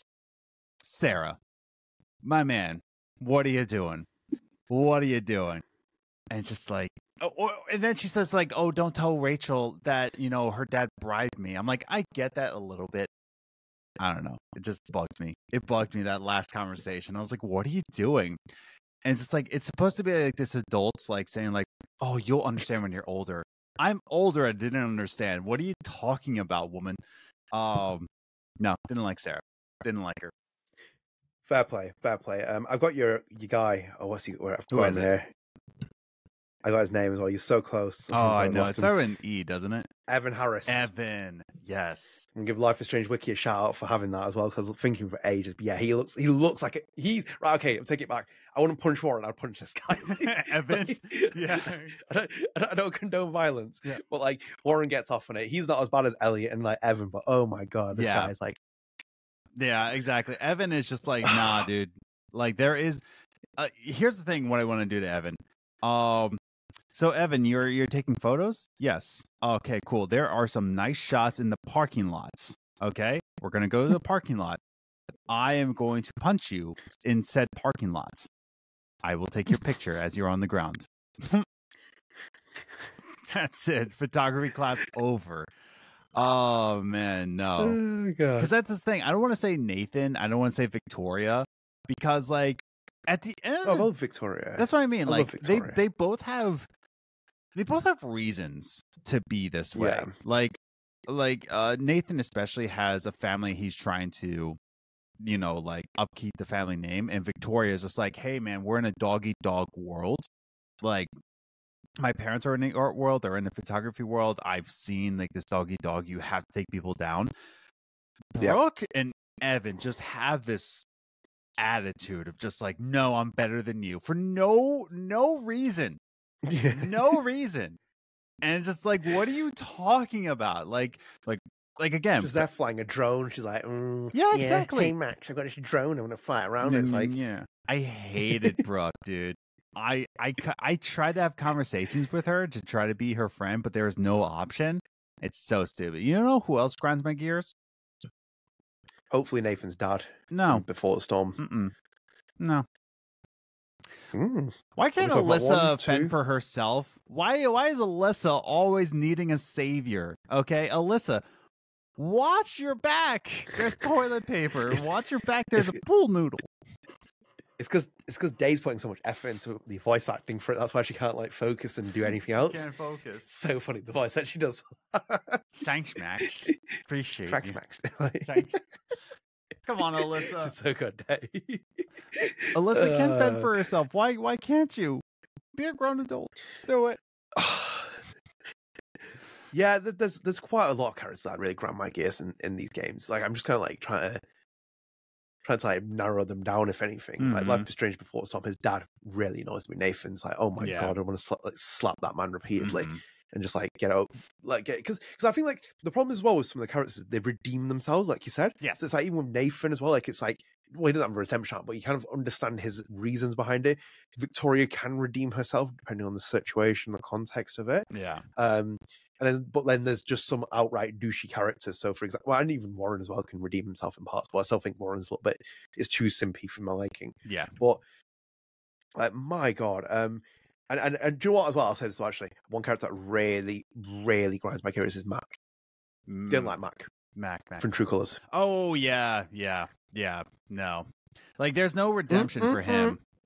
Sarah, my man, what are you doing? What are you doing? And just like, oh, oh, and then she says like, oh, don't tell Rachel that, you know, her dad bribed me. I'm like, I get that a little bit. I don't know. It just bugged me. It bugged me, that last conversation. I was like, what are you doing? And it's just like, it's supposed to be like this adults like saying like, oh, you'll understand when you're older. I'm older. I didn't understand. What are you talking about, woman? Um, no, didn't like Sarah. Didn't like her. Fair play, fair play. Um, I've got your your guy. Oh, what's he? Where I've Who got is him it? here. I got his name as well. You're so close. Oh, I I've know. lost It him. started with an E, doesn't it? Evan Harris. Evan. Yes. And give Life is Strange Wiki a shout out for having that as well, because thinking for ages. But yeah, he looks he looks like it. He's right. Okay, I'll take it back. I wouldn't punch Warren. I'd punch this guy. Evan. Yeah. I don't, I don't, I don't condone violence. Yeah. But like Warren gets off on it. He's not as bad as Elliot and like Evan. But oh my god, this Yeah. guy's like. Yeah, exactly. Evan is just like, nah, dude. Like there is. Uh, here's the thing. What I want to do to Evan. Um. So Evan, you're you're taking photos? Yes. Okay, cool. There are some nice shots in the parking lots. Okay, we're gonna go to the parking lot. I am going to punch you in said parking lots. I will take your picture as you're on the ground. That's it. Photography class over. Oh man, no. Oh god. Because that's the thing. I don't want to say Nathan. I don't want to say Victoria, because like at the end, I of the, love Victoria. that's what I mean. I love Like they Victoria. they both have they both have reasons to be this way. Yeah. Like like uh, Nathan especially has a family he's trying to, you know, like upkeep the family name, and Victoria is just like, hey man, we're in a dog eat dog world. Like my parents are in the art world, they're in the photography world. I've seen like this dog eat dog. You have to take people down. Yeah. Brooke and Evan just have this attitude of just like, no, I'm better than you for no no reason. Yeah. No reason. And it's just like, what are you talking about? Like like like again, Just there flying a drone. She's like, mm, Yeah, exactly. Hey Max, I've got this drone. I'm gonna fly it around. It's like, yeah. I hated Brooke, dude. I, I, c- I tried to have conversations with her to try to be her friend, but there was no option. It's so stupid. You know who else grinds my gears? hopefully Nathan's dad. No. Before the storm. Mm-mm. No. Mm. Why can't Are we talking about Alyssa one, fend two? for herself? Why why is Alyssa always needing a savior? Okay, Alyssa, watch your back. There's toilet paper. It's- Watch your back. There's a it's- pool noodle. It's because it's because Dave's putting so much effort into the voice acting for it. That's why she can't like focus and do anything else. Can't focus. So funny the voice that she does. Thanks, Max. Appreciate Thanks, you. Max. Thank you. Come on, Alyssa. She's so good, Dave. Alyssa can fend Uh, for herself. Why why can't you? Be a grown adult. Do it. Yeah, th- there's there's quite a lot of characters that really grind my gears in, in these games. Like I'm just kind of like trying to trying to like narrow them down, if anything. Like Mhm. Life is Strange Before the Storm, his dad really annoys me. Nathan's like, oh my Yeah. god, I want to slap, like, slap that man repeatedly Mhm. and just like get out, like because because I think like the problem as well with some of the characters is they redeem themselves, like you said. Yes. So it's like even with Nathan as well, like it's like well he doesn't have a redemption arc, but you kind of understand his reasons behind it. Victoria can redeem herself depending on the situation, the context of it. Yeah. Um, and then, but then there's just some outright douchey characters. So, for example, well, and even Warren as well can redeem himself in parts. But I still think Warren's a little bit is too simpy for my liking. Yeah. But like, my god, um, and and and do you know what as well? I'll say this actually. One character that really, really grinds my gears is Mac. Didn't Mm, like Mac Mac, Mac. from True Colors. Oh yeah, yeah, yeah. No, like there's no redemption Mm, for mm, him.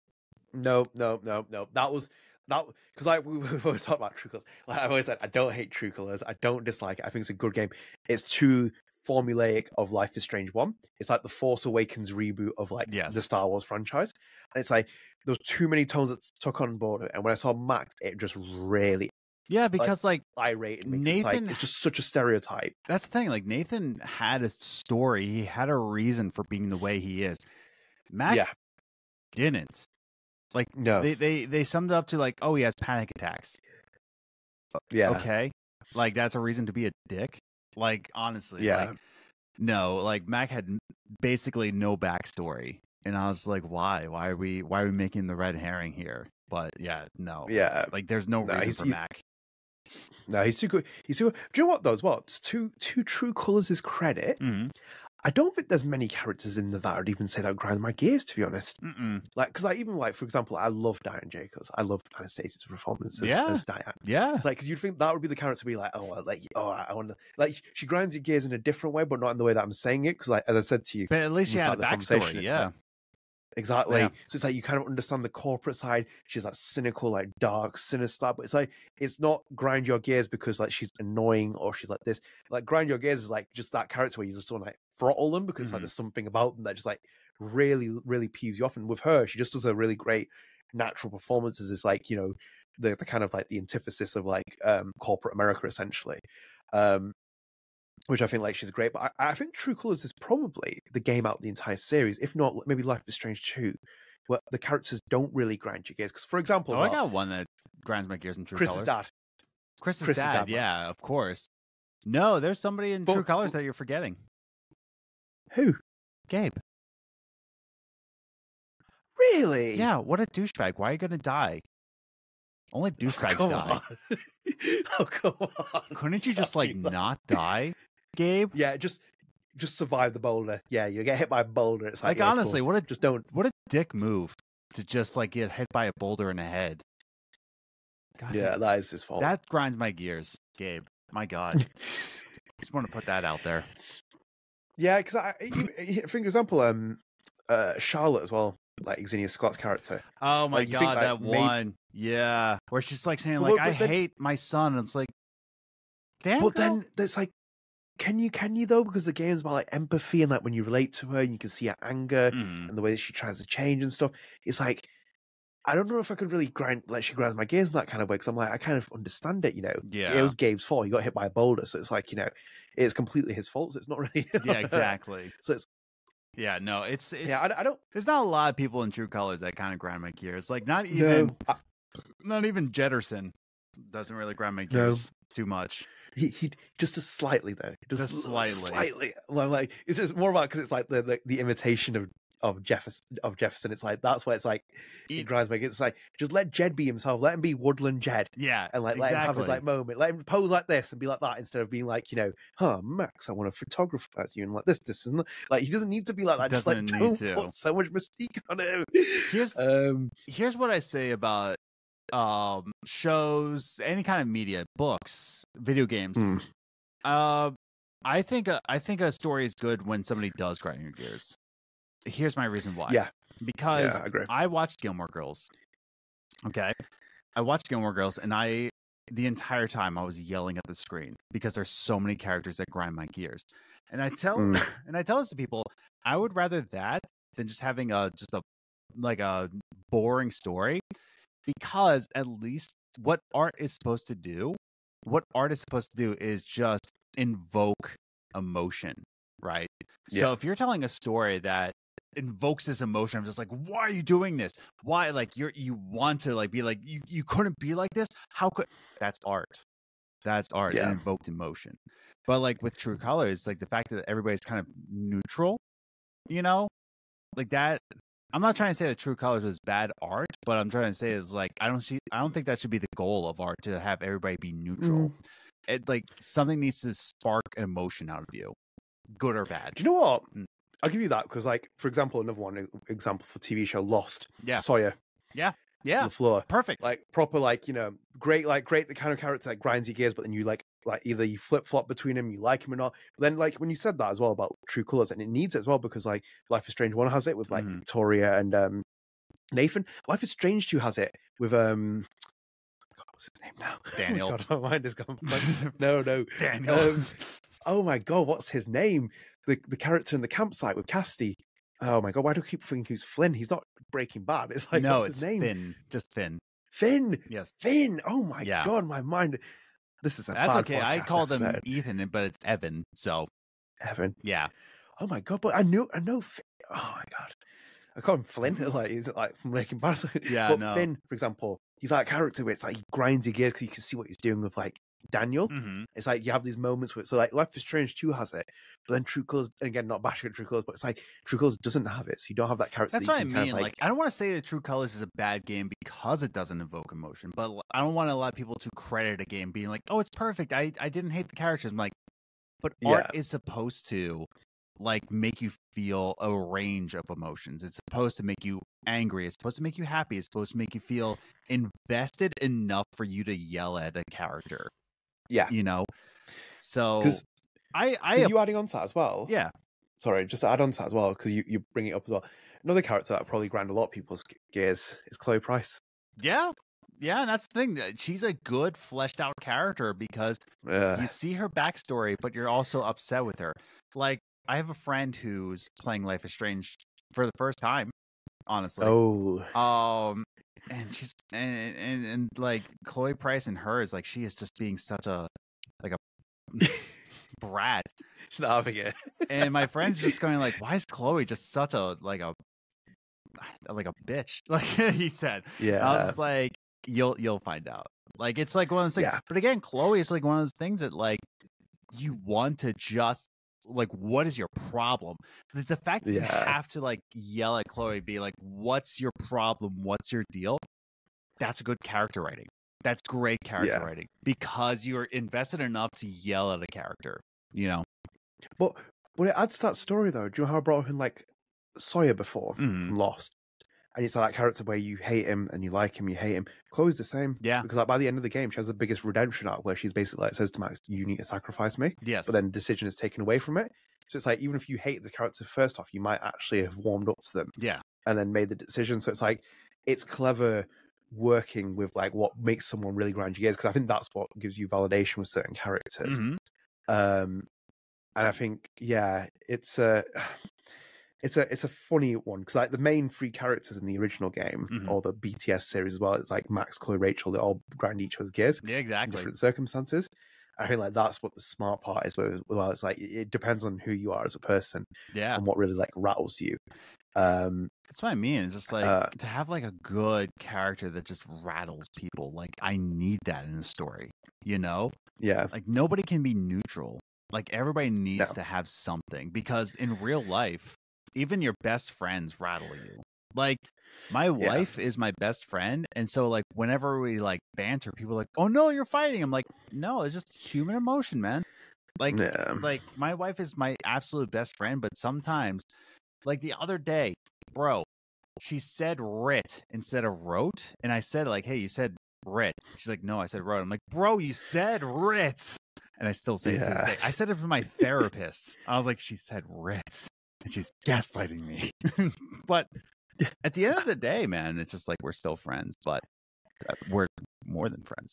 No, no, no, no. That was that because like we, we've always talked about True Colors. Like I've always said, I don't hate True Colors. I don't dislike it. I think it's a good game. It's too formulaic of Life is Strange one. It's like the Force Awakens reboot of like Yes. the Star Wars franchise. And it's like there was too many tones that took on board it. And when I saw Max, it just really Yeah, because like, irate me. 'cause It's like Nathan- it's just such a stereotype. that's the thing. Like Nathan had a story. He had a reason for being the way he is. Mac Yeah. didn't. Like No. they, they they summed it up to like, oh, he has panic attacks. yeah. Okay, like that's a reason to be a dick. Like honestly, Yeah. like, no, like Mac had n- basically no backstory, and I was like, why? Why are we? Why are we making the red herring here? But yeah, no, Yeah. like there's no No, reason he's- for he- Mac. No, he's too good. He's too. Do you know what though? As well, to to True Colors' credit, Mm-hmm. I don't think there's many characters in there that I'd even say that grind my gears. To be honest, Mm-mm. like because I even like for example, I love Diane Jacobs. I love Anastasia's performance as, Yeah. as Diane. Yeah, It's like because you'd think that would be the character to be like, oh, like oh, I want to like she grinds your gears in a different way, but not in the way that I'm saying it. Because like as I said to you, but at least when she we had a started the conversation, backstory. it's Yeah, like- exactly. Yeah. So it's like you kind of understand the corporate side. She's like cynical, like dark, sinister. But it's like it's not grind your gears because like she's annoying or she's like this. Like grind your gears is like just that character where you just want to like throttle them because like Mhm. there's something about them that just like really, really peeves you off. And with her, she just does a really great natural performances. It's like you know the the kind of like the antithesis of like um corporate America essentially. Um, which I think like she's great, but I, I think True Colors is probably the game out the entire series, if not maybe Life is Strange two, where the characters don't really grind your gears. Because for example, oh, I Mark, got one that grinds my gears in True Chris's Colors. dad. Chris's, Chris's dad, dad, man. yeah, of course. No, there's somebody in But- True Colors that you're forgetting. Who? Gabe. Really? Yeah, what a douchebag. Why are you gonna die? Only douchebags Come die. on. Oh come on. Couldn't you just Can't like do that. not die, Gabe? Yeah, just just survive the boulder. Yeah, you get hit by a boulder. It's like, Like yeah, cool. honestly, what a just don't. what a dick move to just like get hit by a boulder in the head. God, Yeah, that is his fault. that grinds my gears, Gabe. My God, just want to put that out there. Yeah, because I, you- you- for example, um, uh, Charlotte as well, like Xenia Scott's character. Oh my Like, you think God, that that may- one, yeah, where she's like saying But- like, but I then- hate my son. And it's like, damn. But girl. then there's like, can you can you though? Because the game's about like empathy and like when you relate to her, and you can see her anger Mhm. and the way that she tries to change and stuff. It's like I don't know if I could really grind like she grinds my gears in that kind of way. Because I'm like I kind of understand it, you know. yeah, It was Gabe's fault. He got hit by a boulder, so it's like you know, it's completely his fault. So it's not really. yeah, exactly. So it's Yeah, no, it's it's. yeah. I, I don't. There's not a lot of people in True Colors that kind of grind my gears. Like not No, even, I- not even Jetterson doesn't really grind my No. gears too much. he, he just a slightly though. Just, Just l- slightly. Slightly. Like, like it's just more about because it's like the, the the imitation of of Jefferson of Jefferson. It's like that's why it's like He- it grinds my gears. It's like just let Jed be himself. Let him be Woodland Jed. Yeah, And like let him have his like moment. Let him pose like this and be like that instead of being like, you know, huh, Max, I want to photograph as you and like this, this and that. Like he doesn't need to be like that. Just like Doesn't need don't to. put so much mystique on him. Here's- um Here's what I say about um shows, any kind of media, books, video games. Hmm. Uh, I think a, I think a story is good when somebody does grind your gears. Here's my reason why. Yeah. because yeah, I agree. I watched Gilmore Girls. Okay, I watched Gilmore Girls, and I the entire time I was yelling at the screen because there's so many characters that grind my gears. And I tell Mm. and I tell this to people, I would rather that than just having a just a like a boring story, because at least what art is supposed to do, what art is supposed to do is just invoke emotion, right? So Yeah. if you're telling a story that invokes this emotion, I'm just like, why are you doing this? Why, like, you're you want to like be like, you you couldn't be like this? How could that's art? That's art. Yeah. It invoked emotion. But like with True Colors, like the fact that everybody's kind of neutral, you know, like that. I'm not trying to say that True Colors is bad art, but I'm trying to say is like I don't see I don't think that should be the goal of art, to have everybody be neutral. It like something needs to spark emotion out of you, good or bad. Do you know what? Mm. I'll give you that because, like, for example, another one example for T V show Lost. Yeah. Sawyer. Yeah. The floor. Perfect. Like proper, like you know, great, like great. The kind of character that grinds your gears, but then you like, like either you flip flop between him, you like him or not. But then, like when you said that as well about True Colors, and it needs it as well because like Life is Strange one has it with like Mhm. Victoria and um Nathan. Life is Strange two has it with um. God, what's his name now? Daniel. Oh my God, my mind is gone. My- no, no, Daniel. Um, oh my God, what's his name? The the character in the campsite with Casty. Oh my God, why do I keep thinking he's Flynn? He's not Breaking Bad. It's like, no, what's it's his name? Finn. Just Finn. Finn. Yes. Finn. Oh my Yeah. God, my mind. This is a That's bad okay. I podcast called him episode. Ethan, but it's Evan. So Evan. yeah. Oh my God, but I knew, I know. Finn. Oh my God, I call him Flynn. It's like he's like from Breaking Bad. Yeah, but no. Finn, for example, he's like a character where it's like he grinds your gears because you can see what he's doing with like Daniel. Mm-hmm. It's like you have these moments where so like Life is Strange two has it, but then True Colors, and again, not bashing at True Colors, but it's like True Colors doesn't have it, so you don't have that character. That's that what I you mean. can kind of, like, I don't want to say that True Colors is a bad game because it doesn't evoke emotion, but l- I don't want to allow people to credit a game being like, "Oh, it's perfect. I I didn't hate the characters." I'm like, but art Yeah. is supposed to like make you feel a range of emotions. It's supposed to make you angry. It's supposed to make you happy. It's supposed to make you feel invested enough for you to yell at a character. yeah, You know. So because I I you adding on to that as well. yeah. Sorry, just to add on to that as well, because you, you bring it up as well. Another character that probably grind a lot of people's gears is Chloe Price. Yeah. Yeah, and that's the thing. that She's a good fleshed out character because Yeah. you see her backstory, but you're also upset with her. Like, I have a friend who's playing Life is Strange for the first time, honestly. Oh, Um and she's and, and and like Chloe Price and her is like she is just being such a like a brat. she's not having it. And my friend's just going like, why is Chloe just such a like a like a bitch? Like he said. Yeah. I was just like, you'll you'll find out. Like it's like one of those things. Yeah. But again, Chloe is like one of those things that like you want to just like, what is your problem? The, the fact that you Yeah. have to like yell at Chloe, be like, what's your problem? What's your deal? That's good character writing. That's great character Yeah. writing because you're invested enough to yell at a character. You know. But but it adds to that story though. Do you know how I brought up in like Sawyer before Mhm. from Lost? And it's like that character where you hate him and you like him, you hate him. Chloe's the same. Yeah. Because like by the end of the game, she has the biggest redemption arc where she's basically like says to Max, "You need to sacrifice me," Yes. but then the decision is taken away from it. So it's like even if you hate the character first off, you might actually have warmed up to them yeah. and then made the decision. So it's like it's clever working with like what makes someone really grind your gears, because I think that's what gives you validation with certain characters. Mhm. Um, and I think yeah, it's a it's a it's a funny one because like the main three characters in the original game Mhm. or the B T S series as well, it's like Max, Chloe, Rachel. They all grind each other's gears Yeah. in Exactly. different circumstances. I think like that's what the smart part is. Where well, it's like it depends on who you are as a person Yeah. and what really like rattles you. Um, That's what I mean. It's just like Uh, to have like a good character that just rattles people. Like I need that in a story. You know, yeah, like nobody can be neutral. Like everybody needs No. to have something because in real life, even your best friends rattle you. Like my wife is my best friend, and so like whenever we like banter, people are like, "Oh no, you're fighting." I'm like, "No, it's just human emotion, man." Like yeah, like my wife is my absolute best friend, but sometimes, like the other day, bro, she said "writ" instead of "wrote," and I said like, "Hey, you said writ." She's like, "No, I said wrote." I'm like, "Bro, you said writ," and I still say it to this Yeah. day. I said it to my therapist. I was like, "She said writ," and she's gaslighting me. But at the end of the day, man, it's just like we're still friends, but uh, we're more than friends.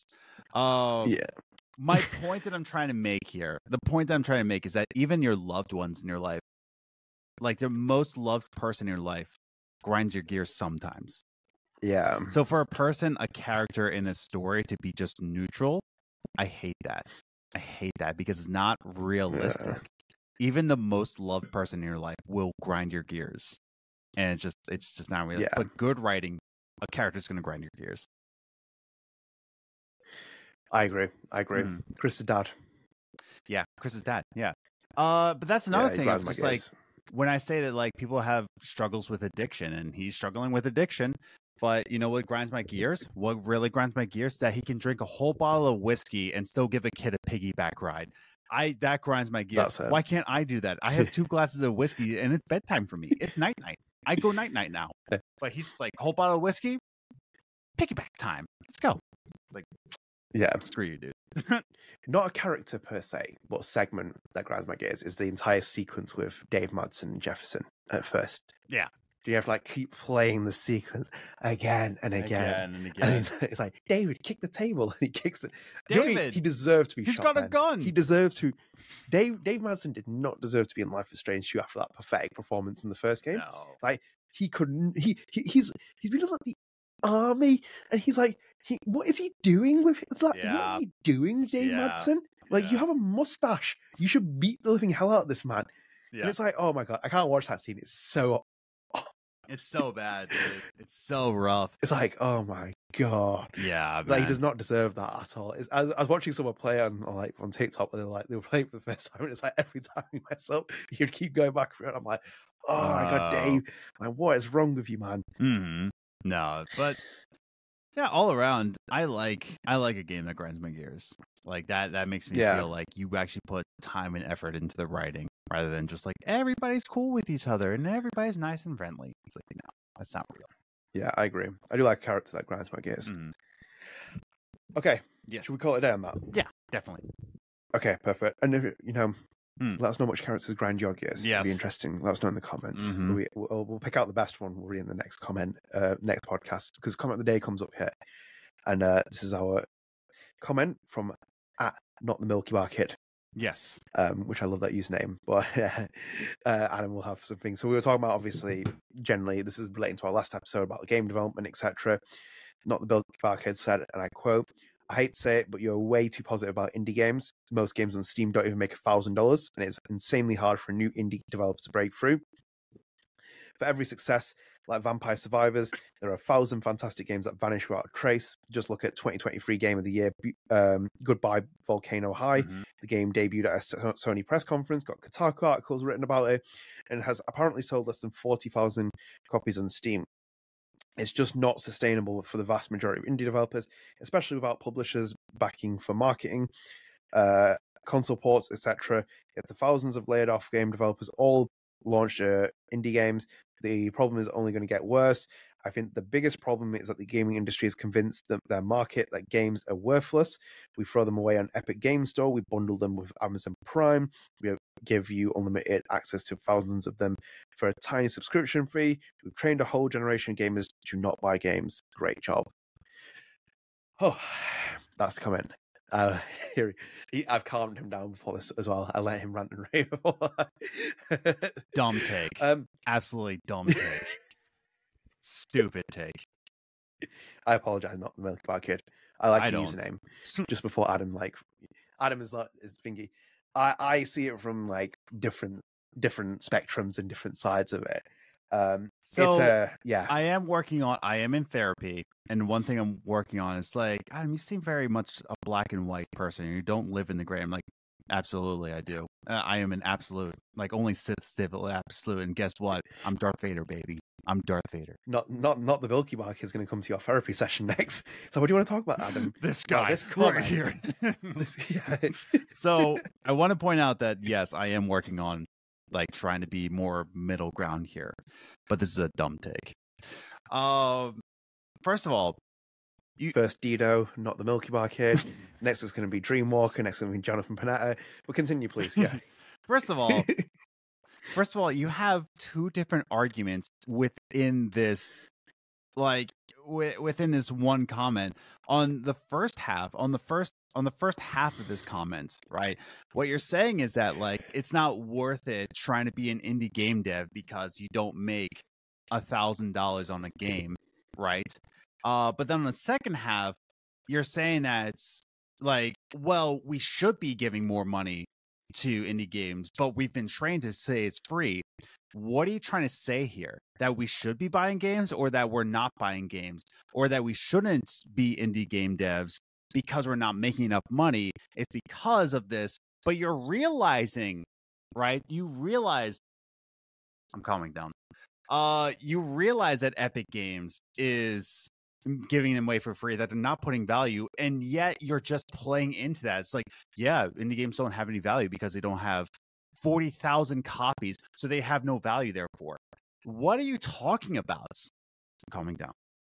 Um, yeah, my point that I'm trying to make here, the point that I'm trying to make is that even your loved ones in your life, like the most loved person in your life, grinds your gears sometimes. yeah. So for a person, a character in a story to be just neutral, I hate that. I hate that because it's not realistic. Even the most loved person in your life will grind your gears. And it's just it's just not real. Yeah. But good writing, a character's gonna grind your gears. I agree. I agree. Mhm. Chris's dad. Yeah, Chris's dad. Yeah. Uh, but that's another yeah, he thing. grinds Of my just like gears. when I say that like people have struggles with addiction and he's struggling with addiction, but you know what grinds my gears? What really grinds my gears is that he can drink a whole bottle of whiskey and still give a kid a piggyback ride. I that grinds my gears. That's it. Why can't I do that? I have two glasses of whiskey and it's bedtime for me. It's night night. I go night night now. But he's just like whole bottle of whiskey, piggyback time. Let's go. Yeah, Screw you, dude. not a character per se, but segment that grinds my gears is the entire sequence with Dave Madsen and Jefferson at first. Yeah. you have to like keep playing the sequence again and again, Again and and again. it's, it's like, David, kick the table, and he kicks it. Do you know what I mean? David, he deserved to be he's shot. got a then. gun. He deserved to. Dave Dave Madsen did not deserve to be in Life is Strange two after that pathetic performance in the first game. No. Like he couldn't. He, he he's he's been in like the army, and he's like, he what is he doing with? It's like, what Yeah. are you doing, Dave Yeah. Madsen? Like you Yeah. have a mustache. You should beat the living hell out of this man. And Yeah. it's like, oh my god, I can't watch that scene. It's so. It's so bad, dude. It's so rough. It's like, oh my god. Yeah, Like he man. does not deserve that at all. It's, I, was- I was watching someone play on, on like on TikTok, and they're like they were playing for the first time, and it's like every time you mess up, you'd keep going back through it. I'm like, oh my god, Oh. Dave! Like, what is wrong with you, man? hmm No, but yeah, all around, I like I like a game that grinds my gears. Like that that makes me Yeah. feel like you actually put time and effort into the writing rather than just like everybody's cool with each other and everybody's nice and friendly. It's like, no, that's not real. Yeah, I agree. I do like a character that grinds my gears. Mhm. Okay, Yes. should we call it a day on that? Yeah, definitely. Okay, perfect. And if you know, Hmm. let us know which characters grind your gears. It'd be Yes. interesting. Let us know in the comments. Mhm. We, we'll, we'll pick out the best one. We'll read in the next comment, uh, next podcast, because comment of the day comes up here, and uh, this is our comment from at not the Milky Bar Kid. Yes. Um, which I love that username. But uh, Adam will have something. So we were talking about, obviously, generally, this is relating to our last episode about game development, et cetera. Not the Bill Barkhead said, and I quote, I hate to say it, but you're way too positive about indie games. Most games on Steam don't even make a thousand dollars, and it's insanely hard for a new indie developer to break through. For every success, like Vampire Survivors, there are a thousand fantastic games that vanish without a trace. Just look at twenty twenty-three Game of the Year, um, Goodbye Volcano High. Mhm. The game debuted at a Sony press conference, got Kotaku articles written about it, and has apparently sold less than forty thousand copies on Steam. It's just not sustainable for the vast majority of indie developers, especially without publishers backing for marketing, uh, console ports, et cetera. If the thousands of laid off game developers all launch uh, indie games, the problem is only going to get worse. I think the biggest problem is that the gaming industry is convinced that their market, that games are worthless. We throw them away on Epic Game Store. We bundle them with Amazon Prime. We give you unlimited access to thousands of them for a tiny subscription fee. We've trained a whole generation of gamers to not buy games. Great job. Oh, that's the comment. Uh, here, he, I've calmed him down before this as well. I let him rant and rave before. Dumb take. um, Absolutely dumb take. Stupid take. I apologize, not the Milky Bar Kid. I like I the don't. username. Just before Adam, like Adam is like is thingy. I I see it from like different different spectrums and different sides of it. Um, So, it's uh, yeah, I am working on. I am in therapy, and one thing I'm working on is like, Adam, you seem very much a black and white person. You don't live in the gray. I'm like, absolutely, I do. Uh, I am an absolute, like only Sith civil absolute. And guess what? I'm Darth Vader, baby. I'm Darth Vader. not not not the Milky Bar Kid is going to come to your therapy session next. So, what do you want to talk about, Adam? This Oh, guy, this look comment. here. This- yeah. So I want to point out that yes, I am working on like trying to be more middle ground here, but this is a dumb take. Um, first of all, First Dido, not the Milky Bar Kid. Next is going to be Dreamwalker. Next is going to be Jonathan Panetta. Well, continue, please. Yeah. first of all, first of all, you have two different arguments within this, like w- within this one comment. On the first half, on the first on the first half of this comment, right? What you're saying is that like it's not worth it trying to be an indie game dev because you don't make a thousand dollars on a game, right? Uh, but then on the second half, you're saying that it's like, well, we should be giving more money to indie games, but we've been trained to say it's free. What are you trying to say here? That we should be buying games, or that we're not buying games, or that we shouldn't be indie game devs because we're not making enough money? It's because of this, but you're realizing, right? You realize, I'm calming down. Uh, you realize that Epic Games is giving them away for free, that they're not putting value, and yet you're just playing into that. It's like, yeah, indie games don't have any value because they don't have forty thousand copies, so they have no value therefore. What are you talking about? I'm calming down.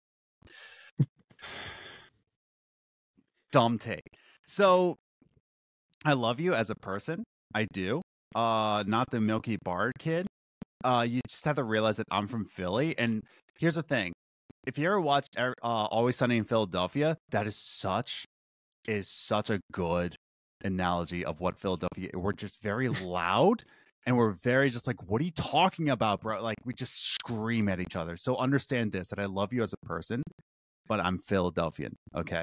Dumb take. So I love you as a person. I do. Uh, not the Milky Bar Kid. uh, you just have to realize that I'm from Philly. And here's the thing: if you ever watched uh, Always Sunny in Philadelphia, that is such is such a good analogy of what Philadelphia. We're just very loud, and we're very just like, what are you talking about, bro? Like we just scream at each other. So understand this: that I love you as a person, but I'm Philadelphian. Okay,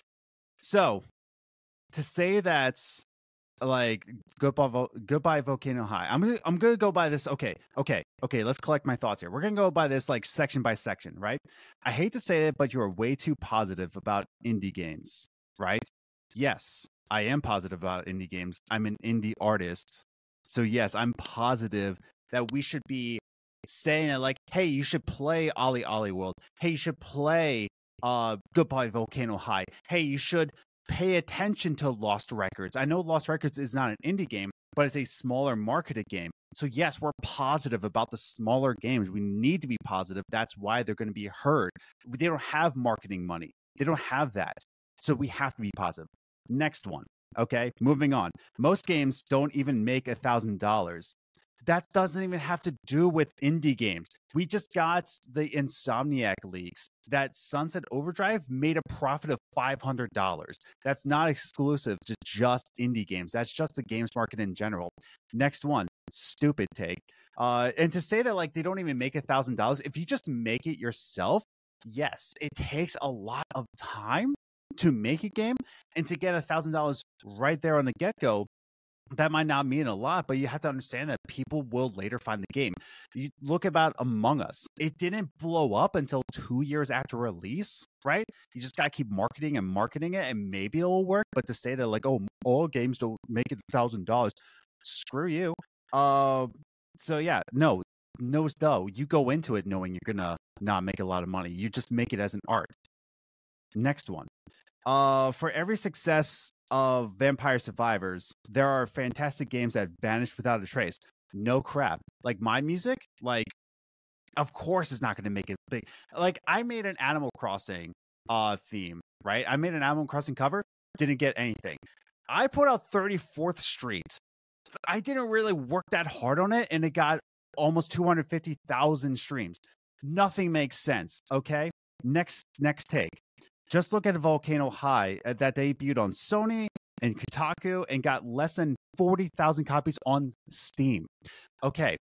so to say that. Like goodbye, Vo- goodbye, Volcano High. I'm gonna, I'm gonna go by this. Okay, okay, okay. Let's collect my thoughts here. We're gonna go by this like section by section, right? I hate to say it, but you are way too positive about indie games, right? Yes, I am positive about indie games. I'm an indie artist, so yes, I'm positive that we should be saying that, like, hey, you should play Ollie Ollie World. Hey, you should play uh Goodbye Volcano High. Hey, you should pay attention to Lost Records. I know Lost Records is not an indie game, but it's a smaller marketed game. So yes, we're positive about the smaller games. We need to be positive. That's why they're going to be heard. They don't have marketing money. They don't have that. So we have to be positive. Next one. Okay, moving on. Most games don't even make a thousand dollars. That doesn't even have to do with indie games. We just got the Insomniac leaks that Sunset Overdrive made a profit of five hundred dollars. That's not exclusive to just indie games. That's just the games market in general. Next one, stupid take. Uh, and to say that like they don't even make a thousand dollars, if you just make it yourself, yes, it takes a lot of time to make a game, and to get a thousand dollars right there on the get-go, that might not mean a lot, but you have to understand that people will later find the game. You look about Among Us. It didn't blow up until two years after release, right? You just got to keep marketing and marketing it, and maybe it'll work. But to say that, like, oh, all games don't make it a thousand dollars, screw you. Uh, so, yeah, no, no, though. You go into it knowing you're going to not make a lot of money. You just make it as an art. Next one. Uh, for every success of Vampire Survivors, there are fantastic games that vanished without a trace. No crap. Like my music, like, of course it's not going to make it big. Like I made an Animal Crossing uh theme, right? I made an Animal Crossing cover, didn't get anything. I put out thirty-fourth Street. I didn't really work that hard on it, and it got almost two hundred fifty thousand streams. Nothing makes sense, okay? Next, next take. Just look at Volcano High uh, that debuted on Sony and Kotaku and got less than forty thousand copies on Steam. Okay.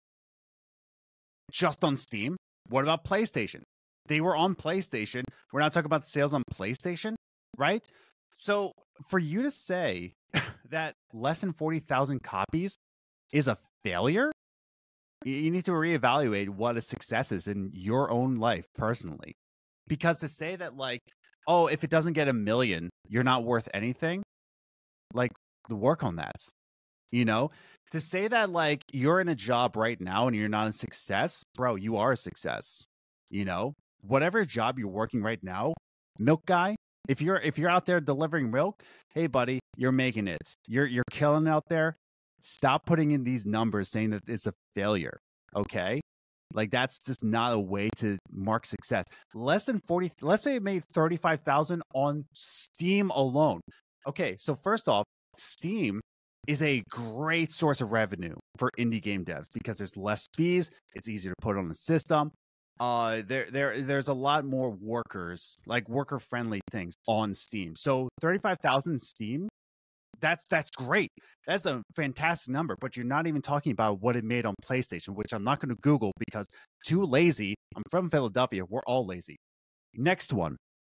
Just on Steam? What about PlayStation? They were on PlayStation. We're not talking about the sales on PlayStation, right? So for you to say that less than forty thousand copies is a failure, you need to reevaluate what a success is in your own life personally. Because to say that, like, oh, if it doesn't get a million, you're not worth anything, like, work on that, you know? To say that, like, you're in a job right now and you're not a success, bro, you are a success, you know? Whatever job you're working right now, milk guy, if you're if you're out there delivering milk, hey, buddy, you're making it. You're you're killing out there. Stop putting in these numbers saying that it's a failure, okay? Like, that's just not a way to mark success. Less than forty, let's say it made thirty-five thousand on Steam alone. Okay, so first off, Steam is a great source of revenue for indie game devs because there's less fees. It's easier to put on the system. Uh, there, there, there's a lot more workers, like worker-friendly things on Steam. So thirty-five thousand Steam, That's that's great. That's a fantastic number, but you're not even talking about what it made on PlayStation, which I'm not going to Google because too lazy. I'm from Philadelphia. We're all lazy. Next one.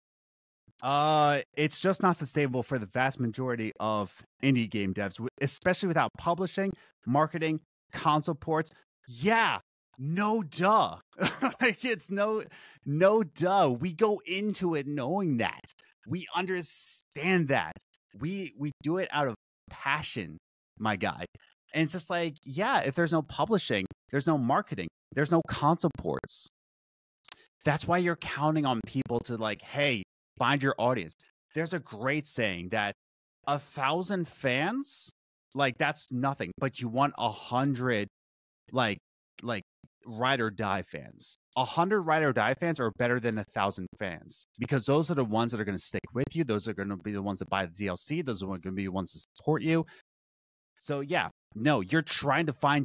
Uh, it's just not sustainable for the vast majority of indie game devs, especially without publishing, marketing, console ports. Yeah, no duh. Like it's no, no duh. We go into it knowing that. We understand that. We we do it out of passion, my guy. And it's just like, yeah, if there's no publishing, there's no marketing, there's no console ports. That's why you're counting on people to like, hey, find your audience. There's a great saying that a thousand fans, like that's nothing, but you want a hundred like like ride or die fans. A hundred ride or die fans are better than a thousand fans because those are the ones that are going to stick with you. Those are going to be the ones that buy the D L C. Those are going to be the ones that support you. So yeah, no, you're trying to find your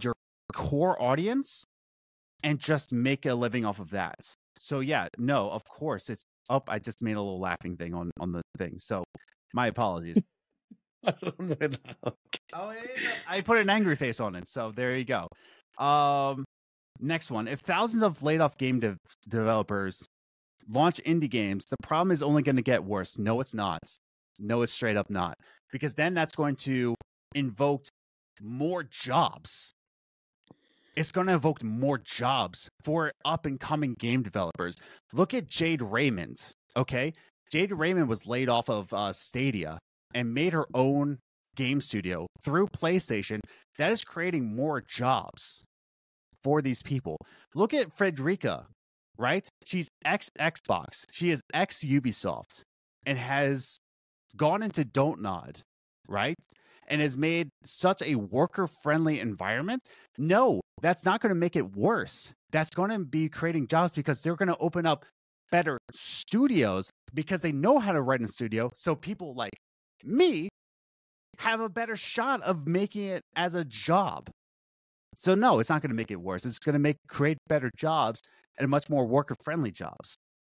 core audience and just make a living off of that. So yeah, no, of course it's up. I just made a little laughing thing on on the thing. So my apologies. I don't know that. Oh, it is. I put an angry face on it. So there you go. Um, next one. If thousands of laid off game dev- developers launch indie games, the problem is only going to get worse. No, it's not. No, it's straight up not. Because then that's going to invoke more jobs. It's going to evoke more jobs for up and coming game developers. Look at Jade Raymond. Okay. Jade Raymond was laid off of uh, Stadia and made her own game studio through PlayStation. That is creating more jobs for these people. Look at Frederica, right? She's ex Xbox. She is ex Ubisoft and has gone into Don't Nod, right? And has made such a worker-friendly environment. No, that's not going to make it worse. That's going to be creating jobs because they're going to open up better studios because they know how to write in studio. So people like me have a better shot of making it as a job. So no, it's not going to make it worse. It's going to make create better jobs and much more worker-friendly jobs.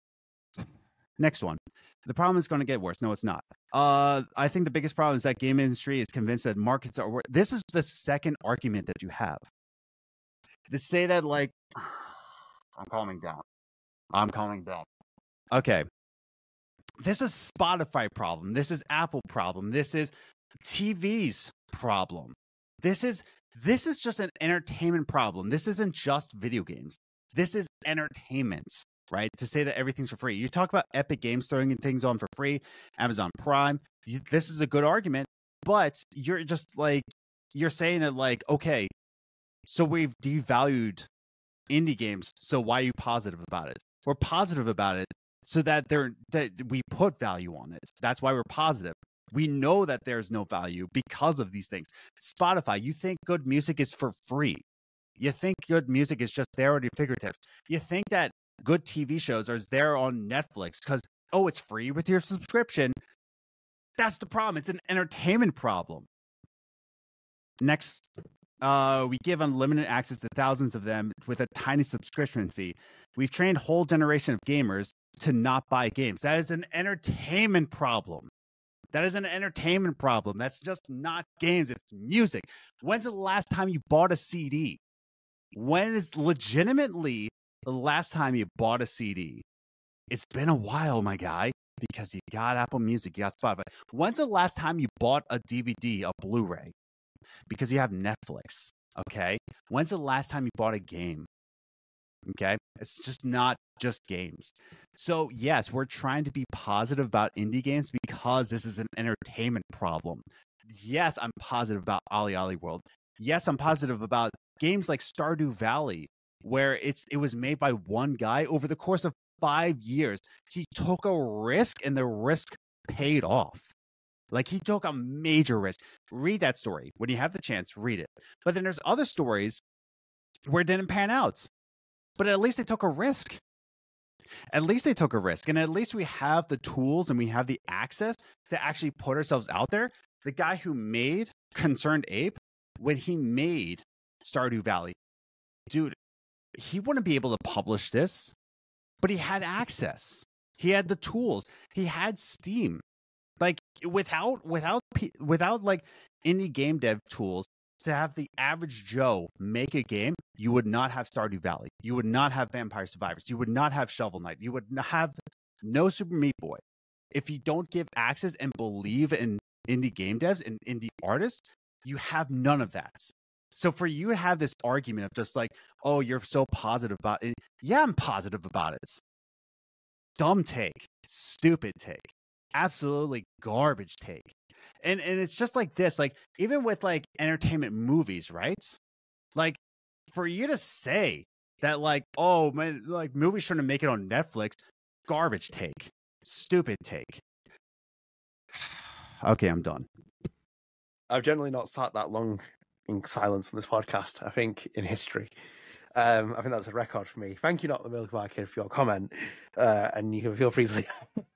Next one. The problem is going to get worse. No, it's not. Uh, I think the biggest problem is that game industry is convinced that markets are. wor- This is the second argument that you have. To say that, like, I'm calming down. I'm calming down. Okay. This is Spotify problem. This is Apple problem. This is T V's problem. This is this is just an entertainment problem. This isn't just video games. This is entertainment. Right? To say that everything's for free. You talk about Epic Games throwing things on for free, Amazon Prime. This is a good argument, but you're just like, you're saying that like, okay, so we've devalued indie games. So why are you positive about it? We're positive about it so that they're, that we put value on it. That's why we're positive. We know that there's no value because of these things. Spotify, you think good music is for free. You think good music is just there at your fingertips. You think that good T V shows are there on Netflix because, oh, it's free with your subscription. That's the problem. It's an entertainment problem. Next, uh, we give unlimited access to thousands of them with a tiny subscription fee. We've trained a whole generation of gamers to not buy games. That is an entertainment problem. That is an entertainment problem. That's just not games. It's music. When's the last time you bought a C D? When is legitimately the last time you bought a C D? It's been a while, my guy, because you got Apple Music, you got Spotify. When's the last time you bought a D V D, a Blu-ray? Because you have Netflix, okay? When's the last time you bought a game? Okay? It's just not just games. So, yes, we're trying to be positive about indie games because this is an entertainment problem. Yes, I'm positive about Ali Ali World. Yes, I'm positive about games like Stardew Valley, where it's it was made by one guy over the course of five years. He took a risk and the risk paid off. Like he took a major risk. Read that story. When you have the chance, read it. But then there's other stories where it didn't pan out. But at least they took a risk. At least they took a risk. And at least we have the tools and we have the access to actually put ourselves out there. The guy who made Concerned Ape, when he made Stardew Valley, dude, he wouldn't be able to publish this, but he had access. He had the tools. He had Steam. Like without without without like indie game dev tools to have the average Joe make a game, you would not have Stardew Valley. You would not have Vampire Survivors. You would not have Shovel Knight. You would have no Super Meat Boy. If you don't give access and believe in indie game devs and indie artists, you have none of that. So for you to have this argument of just like, oh, you're so positive about it. Yeah, I'm positive about it. Dumb take. Stupid take. Absolutely garbage take. And and it's just like this, like even with like entertainment movies, right? Like for you to say that like, oh man, like movies trying to make it on Netflix, garbage take. Stupid take. Okay, I'm done. I've generally not sat that long in silence on this podcast, I think, in history. Um, I think that's a record for me. Thank you, Not the Milk Bar Kid, for your comment. Uh, and you can feel free to leave.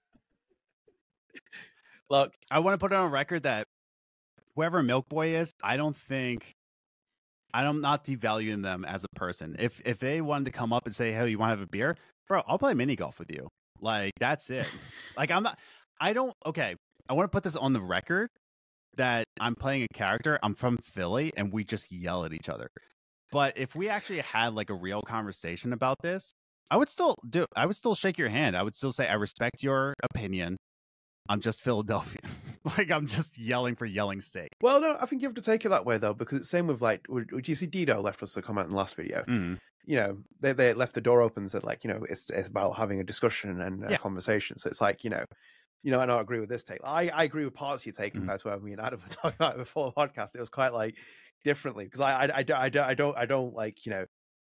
Look, I want to put it on record that whoever Milk Boy is, I don't think I'm not devaluing them as a person. If if they wanted to come up and say, "Hey, you want to have a beer, bro? I'll play mini golf with you." Like that's it. Like I'm not. I don't. Okay, I want to put this on the record that I'm playing a character. I'm from Philly, and we just yell at each other. But if we actually had like a real conversation about this, I would still do. I would still shake your hand. I would still say, "I respect your opinion. I'm just Philadelphia." Like I'm just yelling for yelling's sake. Well, no, I think you have to take it that way though, because it's same with like, would, would you see Dido left us a comment in the last video? Mm. You know, they they left the door open and said like, you know, it's it's about having a discussion and a Yeah. conversation. So it's like, you know, you know, and I agree with this take. I, I agree with parts you take Mhm. compared to what me and Adam were talking about before the podcast. It was quite like differently because I I, I, don't- I, don't- I don't I don't like, you know,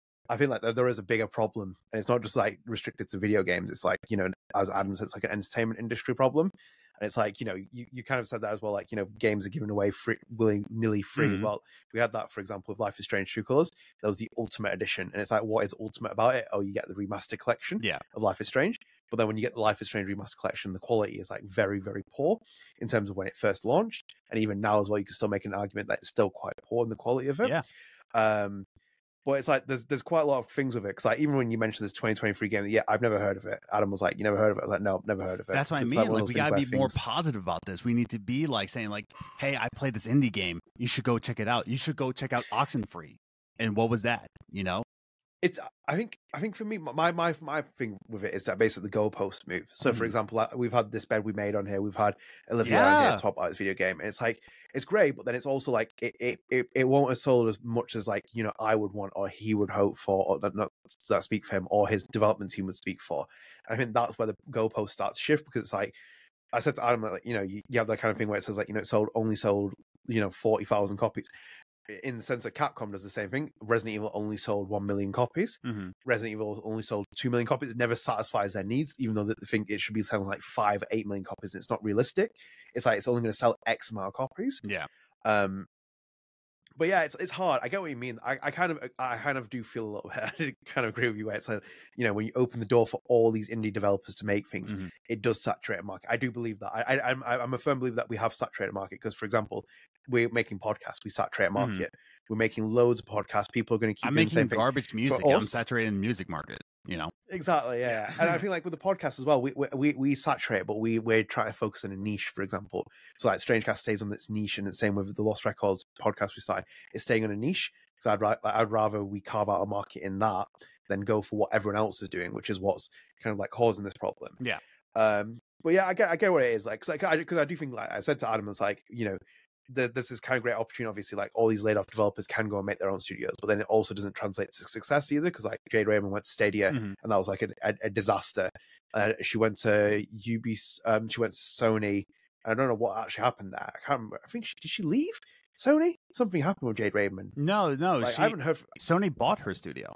I feel like there is a bigger problem, and it's not just like restricted to video games. It's like, you know, as Adam said, it's like an entertainment industry problem. And it's like, you know, you, you kind of said that as well, like, you know, games are given away free, willy nilly free as Mhm. well. We had that, for example, with Life is Strange True Colors. That was the ultimate edition. And it's like, what is ultimate about it? Oh, you get the remaster collection Yeah. of Life is Strange. But then when you get the Life is Strange remaster collection, the quality is like very, very poor in terms of when it first launched. And even now as well, you can still make an argument that it's still quite poor in the quality of it. Yeah. Um, but it's like there's there's quite a lot of things with it. Because like even when you mentioned this twenty twenty-three game, yeah, I've never heard of it. Adam was like, "You never heard of it?" I was like, "No, never heard of it." That's what So I it's mean. one of Like, those we things gotta where be more things- positive about this. We need to be like saying, like, "Hey, I played this indie game. You should go check it out. You should go check out Oxenfree." And what was that? You know? It's I think I think for me my my my thing with it is that basically the goalpost move. So for Mhm. example, like, we've had this bed we made on here, we've had Olivia on Yeah. here top out this video game, and it's like it's great, but then it's also like it it it, it won't have sold as much as like, you know, I would want or he would hope for, or not, not that speak for him or his development team would speak for. And I think that's where the goalpost starts to shift, because it's like I said to Adam, like, you know, you, you have that kind of thing where it says like, you know, it sold only sold, you know, forty thousand copies. In the sense that Capcom does the same thing. Resident Evil only sold one million copies. Mhm. Resident Evil only sold two million copies. It never satisfies their needs, even though they think it should be selling like five, eight million copies. It's not realistic. It's like it's only going to sell X amount of copies. Yeah. Um, but yeah, it's it's hard. I get what you mean. I, I kind of I kind of do feel a little bit. I kind of agree with you. Where it's like, you know, when you open the door for all these indie developers to make things, Mhm. it does saturate a market. I do believe that. I, I I'm I'm a firm believer that we have saturated a market because, for example, we're making podcasts. We saturate a market. We're making loads of podcasts. People are going to keep I'm doing the same making thing. garbage music. I'm us- saturated in the music market. You know? Exactly, yeah. And I feel like with the podcast as well, we we we saturate, but we we're trying to focus on a niche, for example. So like Strangecast stays on its niche, and the same with the Lost Records podcast we started. It's staying on a niche because I'd ra- I'd rather we carve out a market in that than go for what everyone else is doing, which is what's kind of like causing this problem. Yeah. Um. But yeah, I get I get what it is like. Cause, like I because I do think, like I said to Adam, it's like, you know, the, there's this kind of great opportunity. Obviously, like all these laid off developers can go and make their own studios, but then it also doesn't translate to success either. Because like Jade Raymond went to Stadia, Mhm. and that was like a, a, a disaster. Uh, she went to U B, um, she went to Sony. I don't know what actually happened there. I can't remember. I think she did she leave Sony? Something happened with Jade Raymond. No, no. Like she, I haven't heard. From, Sony bought her studio.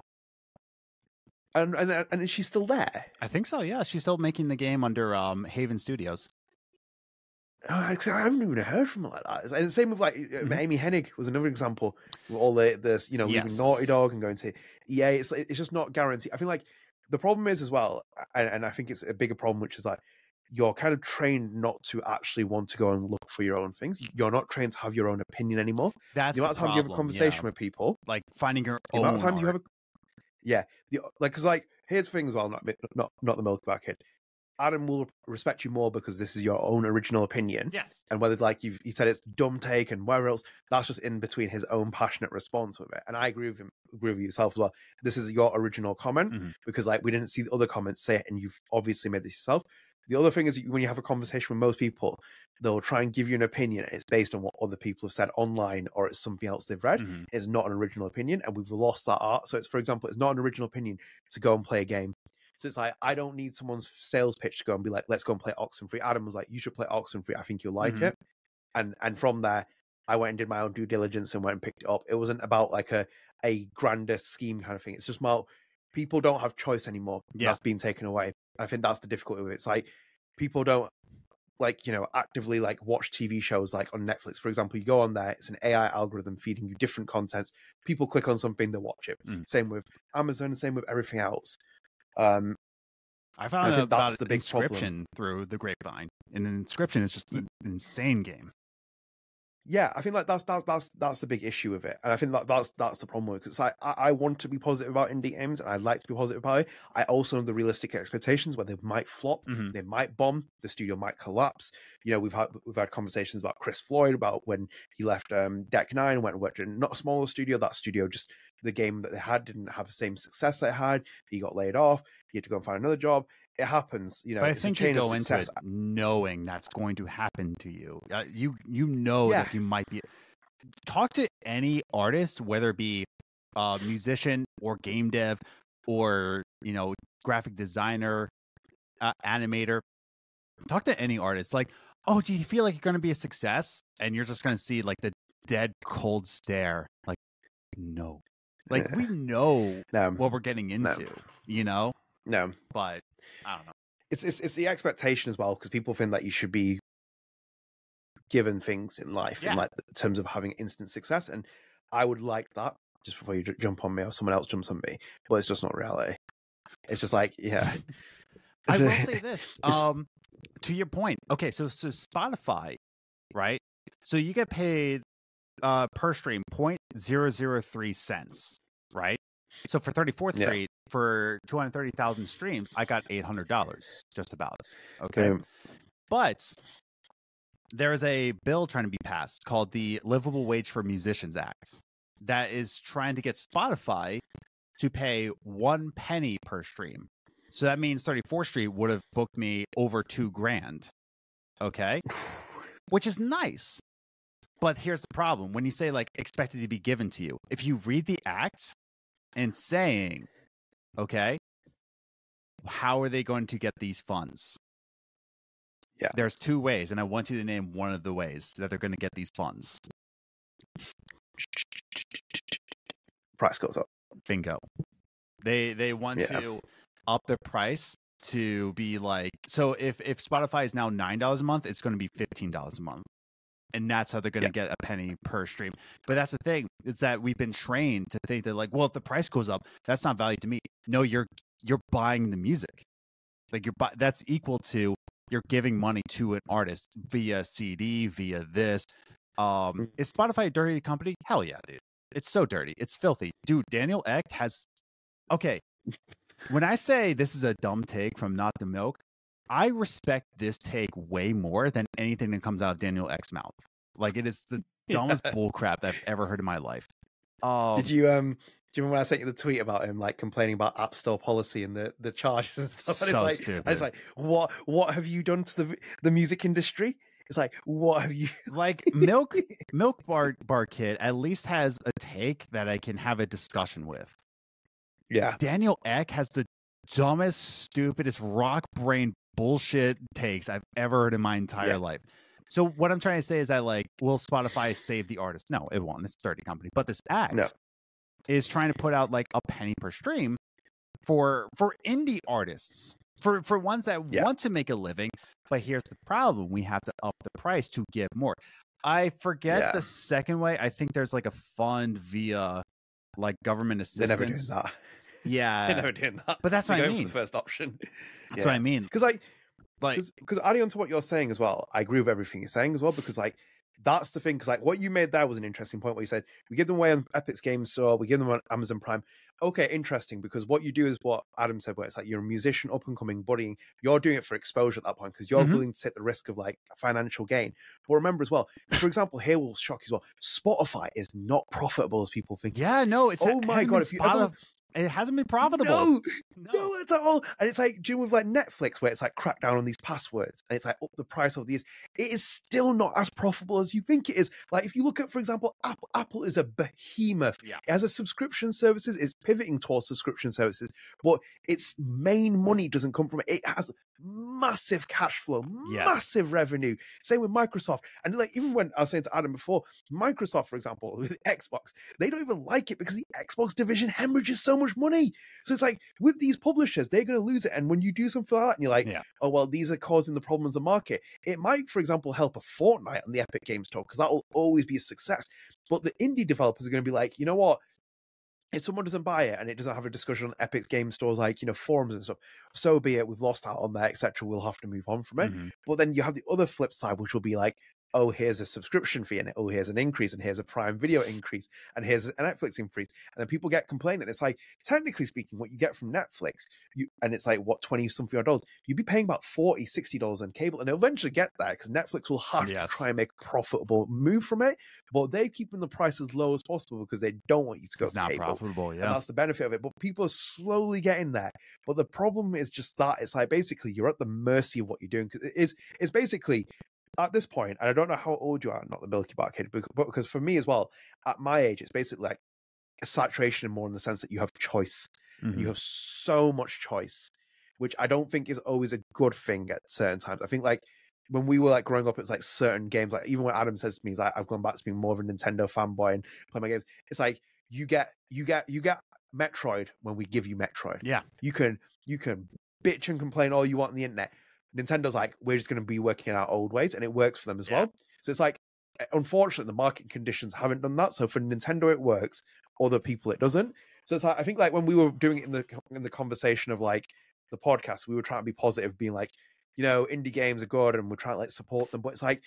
and and and is she still there? I think so. Yeah, she's still making the game under um, Haven Studios. Oh, I I haven't even heard from her like that. And the same with like Mhm. Amy Hennig was another example with all the this, you know, leaving Yes. Naughty Dog and going to E A. It's it's just not guaranteed. I feel like the problem is as well, and, and I think it's a bigger problem, which is like you're kind of trained not to actually want to go and look for your own things. You're not trained to have your own opinion anymore. That's The amount the of times you have a problem, conversation yeah. with people, Like finding your the own. amount of times you art. have a yeah, the, like because like here's the thing as well, not not not the milk bar kid. Adam will respect you more because this is your own original opinion. Yes. And whether like you've you said it's dumb take and whatever else, that's just in between his own passionate response with it. And I agree with him, agree with yourself as well. This is your original comment Mhm. because like we didn't see the other comments say it, and you've obviously made this yourself. The other thing is when you have a conversation with most people, they'll try and give you an opinion. It's based on what other people have said online, or it's something else they've read. Mhm. It's not an original opinion, and we've lost that art. So it's, for example, it's not an original opinion to go and play a game. So it's like, I don't need someone's sales pitch to go and be like, let's go and play Oxenfree. Adam was like, you should play Oxenfree. I think you'll like Mhm. it. And and from there, I went and did my own due diligence and went and picked it up. It wasn't about like a, a grander scheme kind of thing. It's just about people don't have choice anymore. Yeah. That's being taken away. I think that's the difficulty with it. It's like people don't like, you know, actively like watch T V shows like on Netflix. For example, you go on there, it's an A I algorithm feeding you different contents. People click on something, they watch it. Mm. Same with Amazon and same with everything else. Um, I found I out think that's about the big Inscription through the grapevine, and Inscription is just an insane game. Yeah, I think like that's that's that's that's the big issue with it, and I think that that's that's the problem with it. It's like I, I want to be positive about indie games, and I'd like to be positive about it. I also know the realistic expectations where they might flop, Mm-hmm. they might bomb, the studio might collapse. You know, we've had we've had conversations about Chris Floyd about when he left um, Deck Nine and went and worked in not a smaller studio. That studio just the game that they had didn't have the same success they had. He got laid off. He had to go and find another job. It happens, you know. But I it's think a chain you go of into success. it knowing that's going to happen to you. Uh, you you know Yeah. that you might be. Talk to any artist, whether it be a musician or game dev, or you know, graphic designer, uh, animator. Talk to any artist. Like, oh, do you feel like you're going to be a success? And you're just going to see like the dead cold stare. Like, no. Like Yeah. we know No, what we're getting No. into. You know, no. but I don't know. It's it's it's the expectation as well, because people think that you should be given things in life Yeah. in like in terms of having instant success, and I would like that just before you j- jump on me or someone else jumps on me, but it's just not reality. It's just like, yeah. I It's will a- say this. it's- Um, to your point. Okay, so so Spotify, right? So you get paid uh per stream point zero zero three cents, right? So for thirty-fourth Yeah. Street, for two hundred thirty thousand streams, I got eight hundred dollars, just about. Okay, um, but there's a bill trying to be passed called the Livable Wage for Musicians Act that is trying to get Spotify to pay one penny per stream. So that means thirty-fourth Street would have booked me over two grand. Okay. Which is nice. But here's the problem. When you say like expected to be given to you, if you read the act and saying, okay, how are they going to get these funds? Yeah. There's two ways, and I want you to name one of the ways that they're going to get these funds. price goes up. Bingo. They they want Yeah. to up the price to be like, so if if Spotify is now nine dollars a month, it's going to be fifteen dollars a month. And that's how they're going to Yeah. get a penny per stream. But that's the thing. It's that we've been trained to think that like, well, if the price goes up, that's not value to me. No, you're you're buying the music. Like you're bu- that's equal to you're giving money to an artist via C D, via this. Um, Mm. is Spotify a dirty company? Hell yeah, dude. It's so dirty. It's filthy. Dude, Daniel Ek has okay. When I say this is a dumb take from Not the Milk, I respect this take way more than anything that comes out of Daniel Ek's mouth. Like it is the dumbest bullcrap that I've ever heard in my life. Um, Did you um? Do you remember when I sent you the tweet about him like complaining about App Store policy and the, the charges and stuff? And So it's like, stupid. And it's like, what what have you done to the the music industry? It's like, what have you? like Milk Milk Bar Bar Kid at least has a take that I can have a discussion with. Yeah, Daniel Ek has the dumbest, stupidest rock brain bullshit takes I've ever heard in my entire Yeah. life. So what I'm trying to say is that like, will Spotify save the artist? No, it won't. It's a dirty company. But this act No. is trying to put out like a penny per stream for for indie artists, for for ones that Yeah. want to make a living. But here's the problem: we have to up the price to give more. I forget Yeah. the second way. I think there's like a fund via like government they're assistance. never doing that. Yeah, They're never doing that. but that's They're what I going mean. For the first option. That's what I mean. Because like, Like, because adding on to what you're saying as well, I agree with everything you're saying as well. Because like, that's the thing. Because like, what you made there was an interesting point where you said we give them away on Epic's Game Store, we give them on Amazon Prime. Okay, interesting. Because what you do is what Adam said, where it's like you're a musician, up and coming, buddying. You're doing it for exposure at that point because you're Mhm. willing to take the risk of like financial gain. But remember as well, for example, here will shock you as well. Spotify is not profitable as people think. yeah, no, it's Oh it my hasn't God, been if you ever- spot- it hasn't been profitable. No, no. no, at all. And it's like, do you know, with like Netflix, where it's like crack down on these passwords and it's like up the price of these, it is still not as profitable as you think it is. Like, if you look at, for example, Apple, Apple is a behemoth. Yeah. It has a subscription services, it's pivoting towards subscription services, but its main money doesn't come from it. It has massive cash flow, Yes. massive revenue. Same with Microsoft. And like, even when I was saying to Adam before, Microsoft, for example, with Xbox, they don't even like it because the Xbox division hemorrhages so much money. So it's like with these publishers, they're going to lose it. And when you do something like that, and you're like, Yeah. oh, well, these are causing the problems of the market. It might, for example, help a Fortnite on the Epic Games Store because that will always be a success. But the indie developers are going to be like, you know what? If someone doesn't buy it and it doesn't have a discussion on Epic's game stores, like, you know, forums and stuff, so be it. We've lost out on that, et cetera. We'll have to move on from it. Mhm. But then you have the other flip side, which will be like, oh, here's a subscription fee, and oh, here's an increase, and here's a Prime Video increase, and here's a Netflix increase, and then people get complaining. It's like, technically speaking, what you get from Netflix, you and it's like what twenty something odd dollars, you'd be paying about forty, sixty dollars on cable, and they'll eventually get there because Netflix will have Yes. to try and make a profitable move from it, but they're keeping the price as low as possible because they don't want you to go It's to not cable. profitable. And Yeah. that's the benefit of it. But people are slowly getting there. But the problem is just that it's like basically you're at the mercy of what you're doing. Because it is it's basically at this point, and I don't know how old you are, not the Milky Bar kid, but but because for me as well, at my age, it's basically like a saturation more in the sense that you have choice. Mhm. You have so much choice, which I don't think is always a good thing at certain times. I think like when we were like growing up, it's like certain games, like even when Adam says to me, he's like, I've gone back to being more of a Nintendo fanboy and play my games. It's like you get you get you get Metroid when we give you Metroid. Yeah. You can you can bitch and complain all you want on the internet. Nintendo's like, we're just going to be working in our old ways, and it works for them as Yeah. well. So it's like, unfortunately, the market conditions haven't done that. So for Nintendo, it works. Other people, it doesn't. So it's like, I think like when we were doing it in the in the conversation of like the podcast, we were trying to be positive, being like, you know, indie games are good, and we're trying to like support them. But it's like,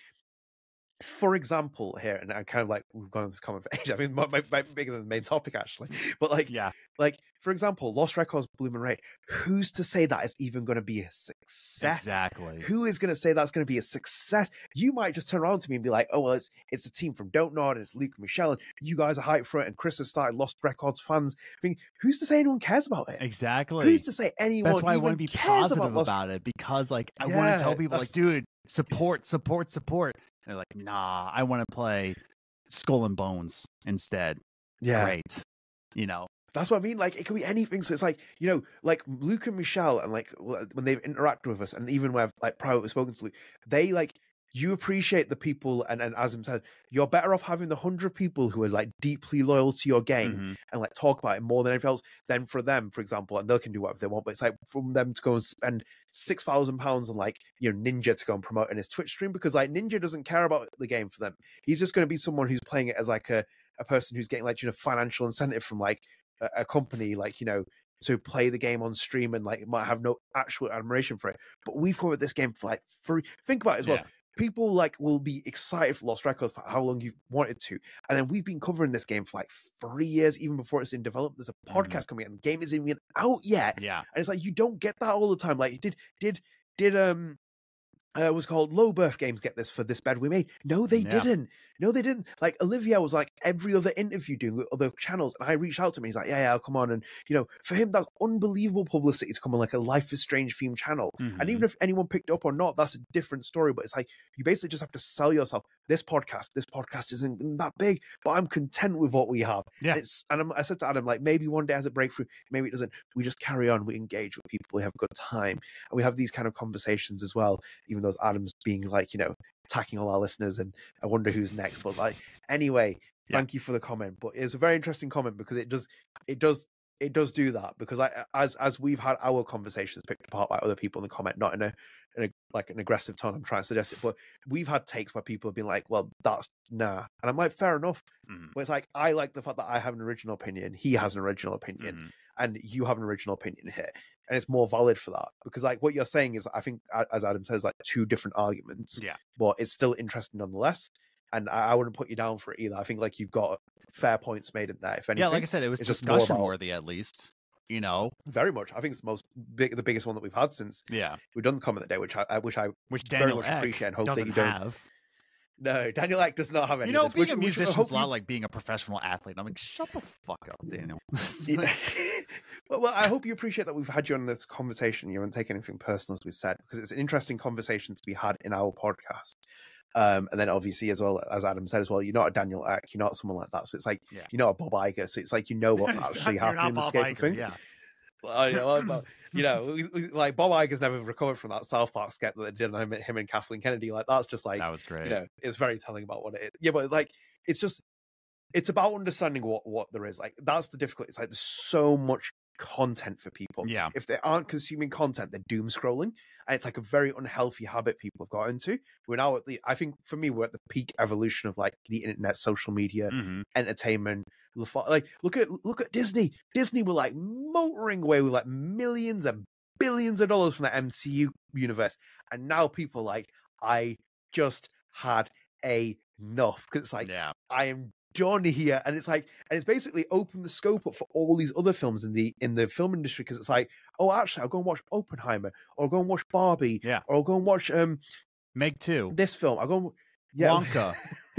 for example, here, and I kind of like we've gone on this comment for age. I mean, my, my, my, bigger than the main topic actually. But like, Yeah. like for example, Lost Records, Bloom and Raid. Who's to say that is even going to be a success? Exactly. Who is going to say that's going to be a success? You might just turn around to me and be like, "Oh well, it's it's a team from Don't Nod, and it's Luke and Michelle, and you guys are hyped for it, and Chris has started Lost Records fans." I mean, who's to say anyone cares about it? Exactly. Who's to say anyone? That's why I even want to be cares positive about, about, Lost... it because, like, I want Yeah, to tell people, that's- like, dude, support, support, support. And they're like, nah, I want to play Skull and Bones instead. Yeah, Great. You know, that's what I mean. Like, it could be anything. So it's like, you know, like Luke and Michelle, and like when they've interacted with us, and even when I've like privately spoken to Luke, they like, you appreciate the people, and, and as him said, you're better off having the hundred people who are like deeply loyal to your game Mhm. and like talk about it more than anything else than for them, for example, and they can do whatever they want. But it's like from them to go and spend six thousand pounds on like, you know, Ninja to go and promote in his Twitch stream, because like Ninja doesn't care about the game for them. He's just going to be someone who's playing it as like a, a person who's getting like, you know, financial incentive from like a, a company, like, you know, to play the game on stream and like might have no actual admiration for it. But we've covered this game for like free. Think about it as well. Yeah. People like will be excited for Lost Records for how long you've wanted to, and then we've been covering this game for like three years, even before it's in development. There's a podcast Mhm. coming out, and the game isn't even out yet, yeah. and it's like you don't get that all the time. Like, did did did um uh, was called Low Birth Games get this for This Bed We Made? No, they Yeah. didn't. No, they didn't. Like Olivia was like every other interview doing with other channels, and I reached out to him. He's like, yeah, yeah, I'll come on. And you know, for him, that's unbelievable publicity to come on like a Life is Strange themed channel. And Mhm. even if anyone picked it up or not, that's a different story. But it's like you basically just have to sell yourself. This podcast, this podcast isn't that big, but I'm content with what we have. Yeah. And it's and I'm, I said to Adam, like maybe one day has a breakthrough, maybe it doesn't. We just carry on. We engage with people. We have a good time, and we have these kind of conversations as well. Even though Adam's being like, you know, attacking all our listeners, and I wonder who's next. But like anyway, Yeah. thank you for the comment. But it's a very interesting comment because it does it does it does do that, because I as as we've had our conversations picked apart by other people in the comment, not in a in a like an aggressive tone, I'm trying to suggest it, but we've had takes where people have been like, well, that's nah, and I'm like, fair enough. Mhm. But it's like, I like the fact that I have an original opinion, he has an original opinion, Mhm. and you have an original opinion here, and it's more valid for that, because like what you're saying is, I think as Adam says, like two different arguments, Yeah. but it's still interesting nonetheless. And I, I wouldn't put you down for it either. I think like you've got fair points made in there. If anything, Yeah, like I said, it was it's just more discussion about- worthy at least. You know, very much. I think it's the most big, the biggest one that we've had since yeah. we've done the comment of the day, which I, I which I Which very Daniel much Ek appreciate and hope that doesn't you don't. have. No, Daniel Ek does not have any. You know, of this, being which, a which I musician is hope a lot you- like being a professional athlete. I'm like, shut the fuck up, Daniel. Yeah. well, well, I hope you appreciate that we've had you on this conversation. You haven't taken anything personal, as we said, because it's an interesting conversation to be had in our podcast. Um, and then obviously, as well as Adam said as well, you're not a Daniel Ek, you're not someone like that. So it's like Yeah. you're not a Bob Iger. So it's like you know what's actually You're happening not in the Bob scape Iger, of things. Yeah. Well, you know, well, you know, we- we- like Bob Iger's never recovered from that South Park sketch that they did on him, him and Kathleen Kennedy. Like that's just like That was great. you know, it's very telling about what it is. Yeah, but like it's just it's about understanding what what there is. Like that's the difficulty. It's like there's so much content for people. Yeah. If they aren't consuming content, they're doom scrolling, and it's like a very unhealthy habit people have got into. We're now at the I think for me we're at the peak evolution of like the internet, social media, Mhm. entertainment. Like look at look at Disney. Disney were like motoring away with like millions and billions of dollars from the M C U universe, and now people are like, I just had enough, because it's like Yeah. I am done here, and it's like, and it's basically opened the scope up for all these other films in the in the film industry, because it's like, oh, actually, I'll go and watch Oppenheimer, or I'll go and watch Barbie, Yeah. or I'll go and watch um Meg two. this film. I'll go and, yeah, Wonka.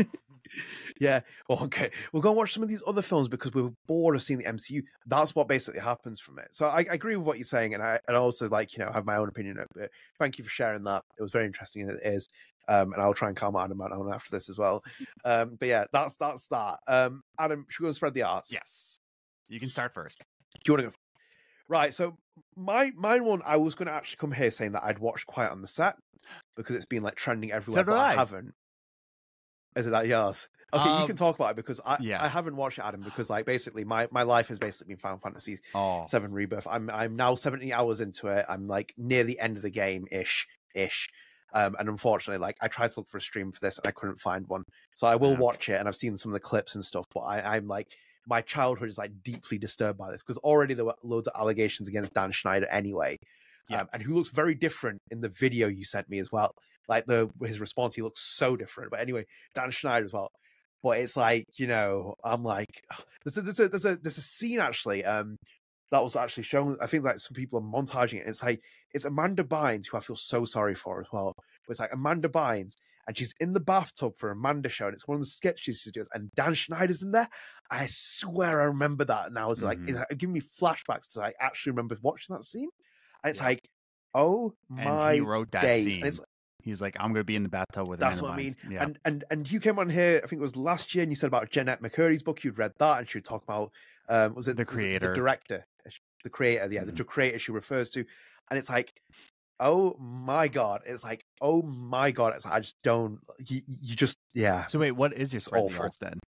yeah, well, okay, we'll go and watch some of these other films because we were bored of seeing the M C U. That's what basically happens from it. So I, I agree with what you're saying, and I and I also, like, you know, have my own opinion of it. Thank you for sharing that. It was very interesting, and it is. Um, and I'll try and calm Adam down after this as well. Um, but yeah, that's that's that. Um, Adam, should we go and spread the arts? Yes. You can start first. Do you want to go? Right. So my my one, I was going to actually come here saying that I'd watched Quiet on the Set because it's been like trending everywhere, So did but I. I. haven't. Is it that yours? Okay, Um, you can talk about it because I, yeah. I haven't watched it, Adam, because like basically my, my life has basically been Final Fantasy Oh. seven Rebirth. I'm I'm now seventy hours into it. I'm like near the end of the game ish ish. Um, and unfortunately, like I tried to look for a stream for this and I couldn't find one. So I will Yeah. watch it, and I've seen some of the clips and stuff, but I, I'm like, my childhood is like deeply disturbed by this because already there were loads of allegations against Dan Schneider anyway. Yeah. Um, and who looks very different in the video you sent me as well. Like the his response, he looks so different. But anyway, Dan Schneider as well. But it's like, you know, I'm like, there's a there's a there's a, there's a scene actually um that was actually shown. I think like some people are montaging it. It's like it's Amanda Bynes, who I feel so sorry for as well. But it's like Amanda Bynes, and she's in the bathtub for Amanda show, and it's one of the sketches she does, and Dan Schneider's in there. I swear I remember that, and I was like, Mhm. it's like, giving me flashbacks to like actually remember watching that scene. And it's Yeah. like, oh my And he wrote that days. scene. And it's He's like, I'm going to be in the bathtub with that's Amanda what I mean. Bynes. Yeah. And and and you came on here, I think it was last year, and you said about Jeanette McCurdy's book. You'd read that, and she would talk about um, was it The was it creator. the director, the creator, yeah, Mhm. the creator she refers to, and it's like, oh my god, it's like, oh my god, it's I just don't, you, you just yeah. So wait, what is your spread of the awful. arts then?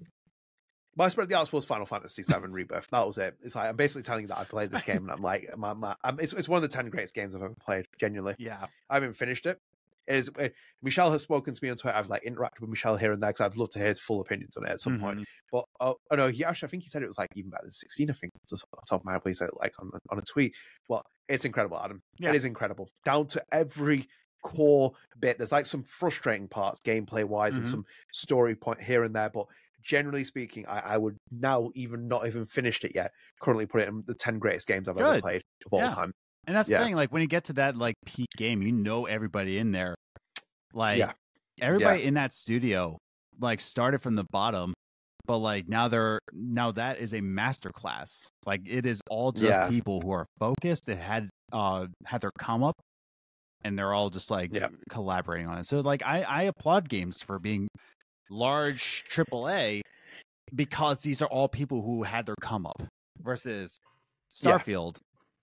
My spread of the arts was Final Fantasy seven Rebirth. That was it. It's like I'm basically telling you that I played this game, and I'm like, my, my, I'm, it's it's one of the ten greatest games I've ever played. Genuinely, Yeah. I haven't finished it. It is. Uh, Michelle has spoken to me on Twitter. I've like interacted with Michelle here and there because I'd love to hear his full opinions on it at some point. Mhm. But oh, oh no, he actually, I think he said it was like even better than sixteen. I think just off the top of my head, he said it like on the, on a tweet. Well, it's incredible, Adam. Yeah. It is incredible, down to every core bit. There's like some frustrating parts, gameplay wise, Mhm. and some story point here and there, but. Generally speaking, I, I would now even not even finished it yet. Currently put it in the ten greatest games I've ever Good. played of all Yeah. time. And that's Yeah. the thing. Like when you get to that like peak game, you know everybody in there. Like Yeah. everybody in that studio, like started from the bottom, but like now they're now that is a master class. Like it is all just Yeah. people who are focused and had uh had their come up, and they're all just like Yeah. collaborating on it. So like I I applaud games for being large triple A because these are all people who had their come up versus Yeah. Starfield.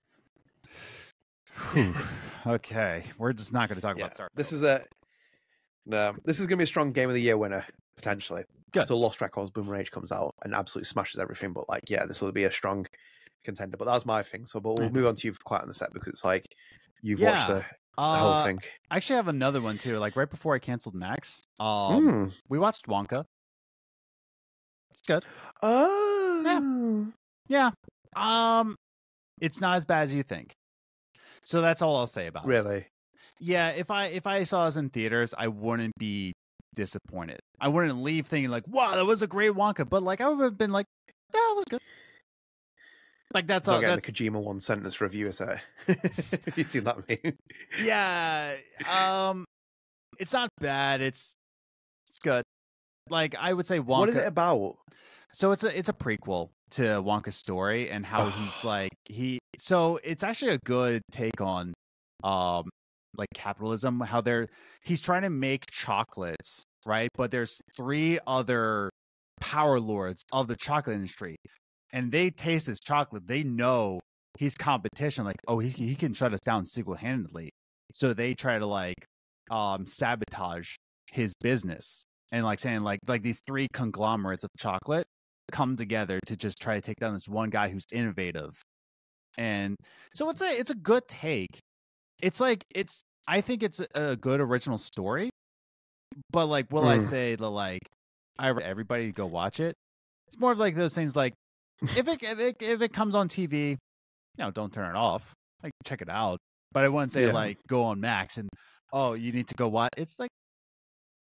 Whew. Okay, we're just not going to talk Yeah. about Starfield. This is a no. This is going to be a strong game of the year winner potentially. Good. Until Lost Records Boom Rage comes out and absolutely smashes everything. But like, yeah, this will be a strong contender. But that's my thing. So, but we'll Mhm. move on to you for Quiet on the Set because it's like you've watched Yeah. the, the whole Uh, thing. I actually have another one too. Like right before I canceled Max, um, Mm. we watched Wonka. It's good. Oh. Yeah. Um, it's not as bad as you think. So that's all I'll say about it. Really? Yeah, if I if I saw us in theaters, I wouldn't be disappointed. I wouldn't leave thinking like, "Wow, that was a great Wonka," but like I would have been like, "Yeah, it was good." Like that's Not all. getting That's, the Kojima one sentence review, is it? Have you seen that meme? yeah. Um, it's not bad. It's it's good. Like I would say, Wonka. What is it about? So it's a it's a prequel to Wonka's story and how he's like he. So it's actually a good take on, um, like capitalism. How they're he's trying to make chocolates, right? But there's three other power lords of the chocolate industry, and they taste his chocolate. They know he's competition. Like, oh, he he can shut us down single handedly. So they try to like, um, sabotage his business and like saying like like these three conglomerates of chocolate come together to just try to take down this one guy who's innovative. And so it's a it's a good take. It's like it's I think it's a good original story. But like will I Mm. say the like I recommend everybody to go watch it? It's more of like those things like if it if it if it comes on T V, you know, don't turn it off. Like check it out. But I wouldn't say Yeah. like go on Max and oh, you need to go watch. It's like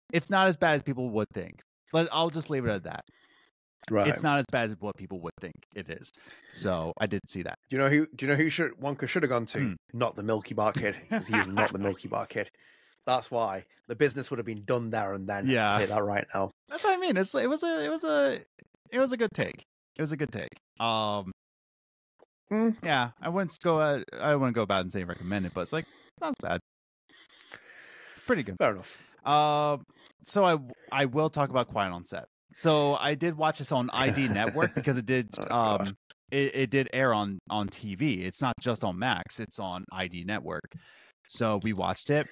it's not as bad as people would think. But I'll just leave it at that. Right. It's not as bad as what people would think it is. So I did see that. Do you know who? Do you know who should Wonka should have gone to? Hmm. Not the Milky Bar Kid, because he's not the Milky Bar Kid. That's why the business would have been done there and then. Yeah. I'll say that right now. That's what I mean. It's it was a it was a it was a good take. It was a good take. Um, Mm. yeah, I wouldn't go. Uh, I wouldn't go about and say recommend it, but it's like not bad. Pretty good. Fair enough. Um, so I I will talk about Quiet on Set. So I did watch this on I D Network because it did Oh, God. um it, it did air on on T V. It's not just on Max. It's on I D Network. So we watched it.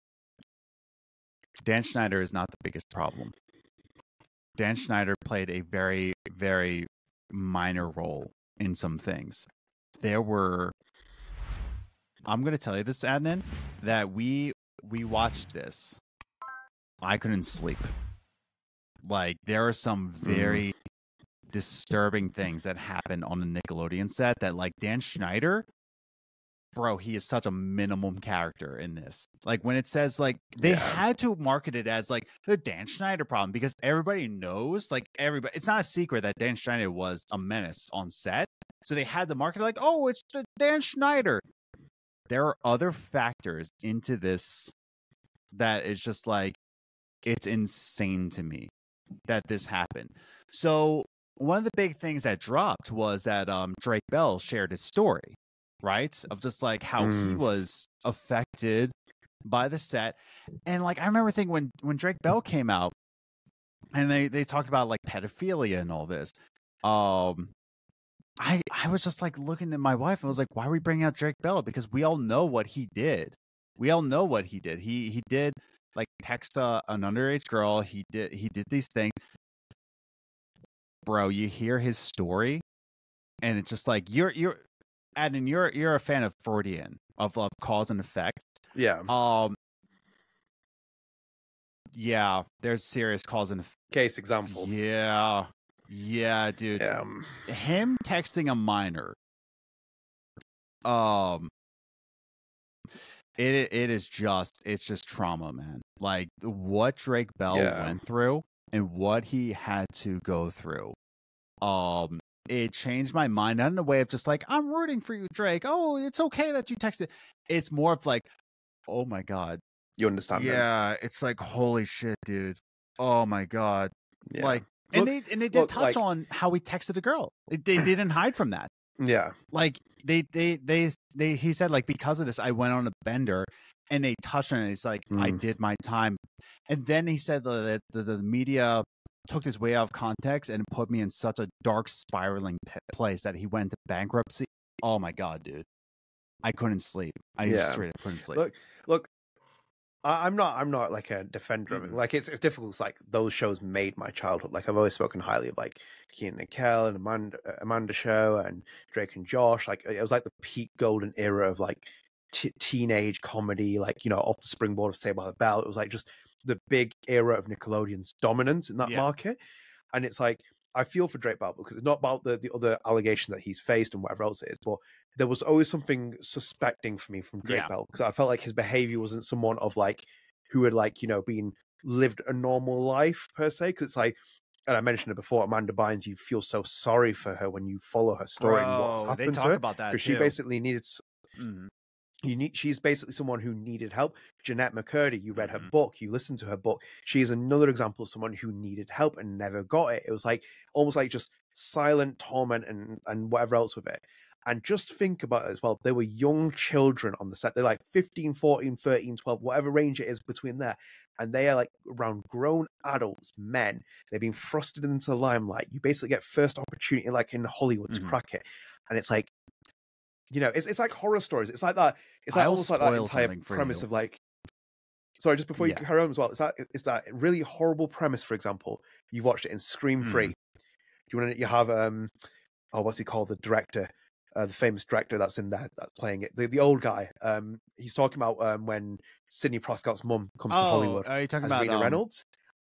Dan Schneider is not the biggest problem. Dan Schneider played a very, very minor role in some things. There were, I'm going to tell you this, Adnan, that we we watched this. I couldn't sleep. Like, there are some very disturbing things that happen on the Nickelodeon set that, like, Dan Schneider, bro, he is such a minimum character in this. Like, when it says, like, they Yeah. had to market it as, like, the Dan Schneider problem because everybody knows, like, everybody, it's not a secret that Dan Schneider was a menace on set. So they had to market it like, oh, it's the Dan Schneider. There are other factors into this that is just like, it's insane to me that this happened. So one of the big things that dropped was that um, Drake Bell shared his story, right? Of just like how he Mm. was affected by the set. And like, I remember thinking when, when Drake Bell came out and they, they talked about like pedophilia and all this, um, I, I was just like looking at my wife and was like, why are we bringing out Drake Bell? Because we all know what he did. We all know what he did. He, he did like text uh, an underage girl. He did, he did these things. Bro, you hear his story and it's just like, you're, you're, Adnan, you're, you're a fan of Freudian, of, of cause and effect. Yeah. Um, yeah, there's serious cause and effect. Case example. Yeah. Yeah, dude. Um, Him texting a minor. Um, it it is just it's just trauma, man. Like what Drake Bell Yeah. went through and what he had to go through. Um, it changed my mind. Not in a way of just like, I'm rooting for you, Drake. Oh, it's okay that you texted. It's more of like, oh my god. you understand? then? Yeah, it's like holy shit, dude. Oh my god. Yeah. Like and Look- they and they did look, touch like- on how he texted a girl. They, they didn't hide from that. Yeah. Like they they they they he said like because of this I went on a bender and they touched on it. He's like I Mm. did my time, and then he said that the, the, the media took this way out of context and put me in such a dark spiraling p- place that he went to bankruptcy. Oh my god, dude, I couldn't sleep. I Yeah. just straight up couldn't sleep. Look, look. I, I'm not. I'm not like a defender of it. Mhm. Like it's it's difficult. It's like those shows made my childhood. Like I've always spoken highly of like Kenan and Kel and Amanda uh, Amanda Show and Drake and Josh. Like it was like the peak golden era of like t- teenage comedy. Like you know, off the springboard of Saved by the Bell. It was like just the big era of Nickelodeon's dominance in that Yeah. market. And it's like I feel for Drake Bell because it's not about the the other allegations that he's faced and whatever else it is, but there was always something suspecting for me from Drake Yeah. Bell because I felt like his behavior wasn't someone of like who had like you know been lived a normal life per se. Because it's like, and I mentioned it before, Amanda Bynes, you feel so sorry for her when you follow her story and what's Bro, happened they to talk her. about that Because she too. basically needed, s- Mhm. you need, she's basically someone who needed help. Jeanette McCurdy, you read her Mhm. book, you listened to her book. She is another example of someone who needed help and never got it. It was like almost like just silent torment and and whatever else with it. And just think about it as well. There were young children on the set. They're like fifteen, fourteen, thirteen, twelve, whatever range it is between there. And they are like around grown adults, men. They're being thrusted into the limelight. You basically get first opportunity, like in Hollywood, to Mhm. crack it. And it's like, you know, it's it's like horror stories. It's like that. It's like I'll almost like that spoil entire something for premise you. of like. Sorry, just before you Yeah. carry on as well, it's that it's that really horrible premise. For example, you've watched it in Scream Mm. Three. Do you want to? You have um, oh, what's he called? The director, uh, the famous director that's in there that's playing it. The the old guy. Um, he's talking about um when Sidney Prescott's mum comes to Oh, Hollywood are you talking as about Rena um, Reynolds.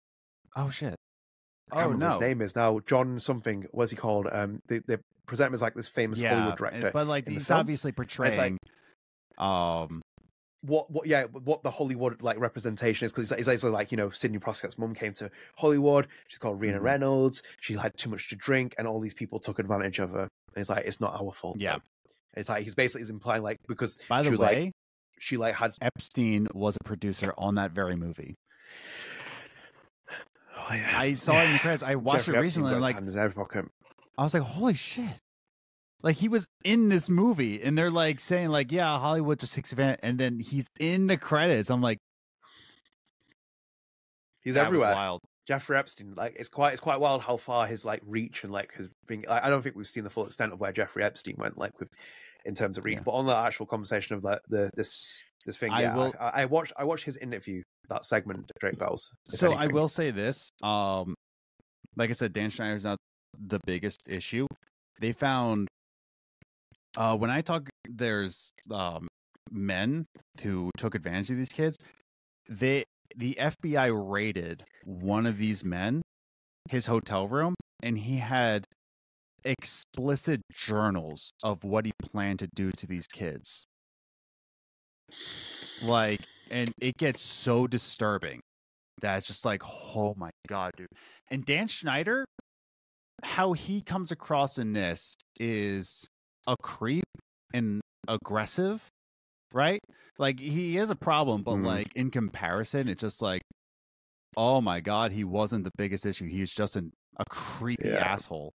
Oh shit. I can't Oh remember no. his name is now John something. What's he called? Um, they they present him as like this famous Yeah, Hollywood and- director. but like in the he's film. obviously like- portraying um what what yeah what the Hollywood like representation is, because it's, it's like, you know, Sidney Prescott's mum came to Hollywood. She's called Rena Mhm. Reynolds. She had too much to drink, and all these people took advantage of her. And it's like, it's not our fault. Yeah. though. It's like he's basically is implying like, because By she the was way, like she like had Epstein was a producer on that very movie. oh, yeah. I saw it in the credits. I watched Jeffrey it Epstein recently. got And his like, hand in every pocket. I was like, holy shit. Like, he was in this movie, and they're like saying, like, yeah, Hollywood just takes advantage, and then he's in the credits. I'm like, He's that was everywhere. wild. Jeffrey Epstein, like it's quite it's quite wild how far his like reach and like his being. Like, I don't think we've seen the full extent of where Jeffrey Epstein went, like with in terms of reach. Yeah. But on the actual conversation of the, the this this thing, I yeah, will- I, I watched I watched his interview, that segment, Drake Bells. if So I anything. will say this. Um, like I said, Dan Schneider's not the biggest issue. They found uh, when I talk, there's um, men who took advantage of these kids. They the F B I raided one of these men, his hotel room, and he had explicit journals of what he planned to do to these kids. Like, and it gets so disturbing that it's just like, oh my god, dude. And Dan Schneider, how he comes across in this is a creep and aggressive, right? Like, he is a problem, but Mhm. like in comparison, it's just like, oh my god, he wasn't the biggest issue. He's just an, a creepy Yeah. asshole.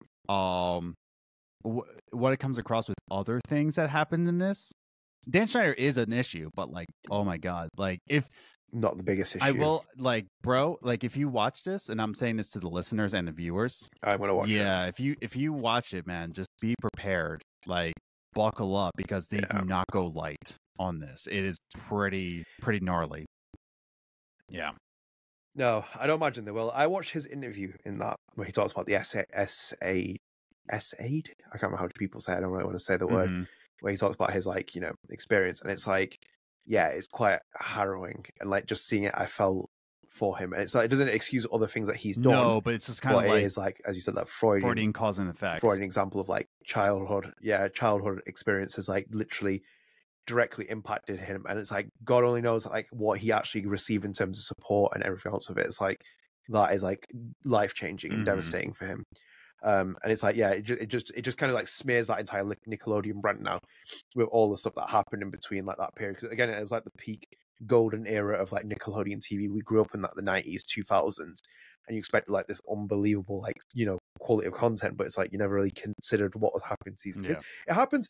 Um, wh- what it comes across with other things that happened in this, Dan Schneider is an issue, but like, oh my god, like if Not the biggest issue. I will, like, bro, like if you watch this, and I'm saying this to the listeners and the viewers, I'm gonna watch it. yeah, if you if you watch it, man, just be prepared, like buckle up, because they Yeah. do not go light on this. It is pretty pretty gnarly. Yeah. No, I don't imagine they will. I watched his interview in that where he talks about the S A S A S A D. I can't remember how people say it. I don't really want to say the word. Mhm. Where he talks about his like, you know, experience, and it's like, yeah, it's quite harrowing, and like just seeing it, I felt for him, and it's like it doesn't excuse other things that he's done. No, but it's just kind but of it like is like, as you said, that Freudian, Freudian cause and effect. Freudian example of like childhood, yeah, childhood experiences like literally directly impacted him, and it's like God only knows like what he actually received in terms of support and everything else of it. It's like that is like life changing and Mhm. devastating for him. Um, and it's like, yeah, it just, it just, it just kind of like smears that entire Nickelodeon brand now with all the stuff that happened in between like that period. Because again, it was like the peak golden era of like Nickelodeon T V. We grew up in like the nineties, two thousands, and you expected like this unbelievable, like, you know, quality of content, but it's like you never really considered what was happening to these kids. Yeah. It happens.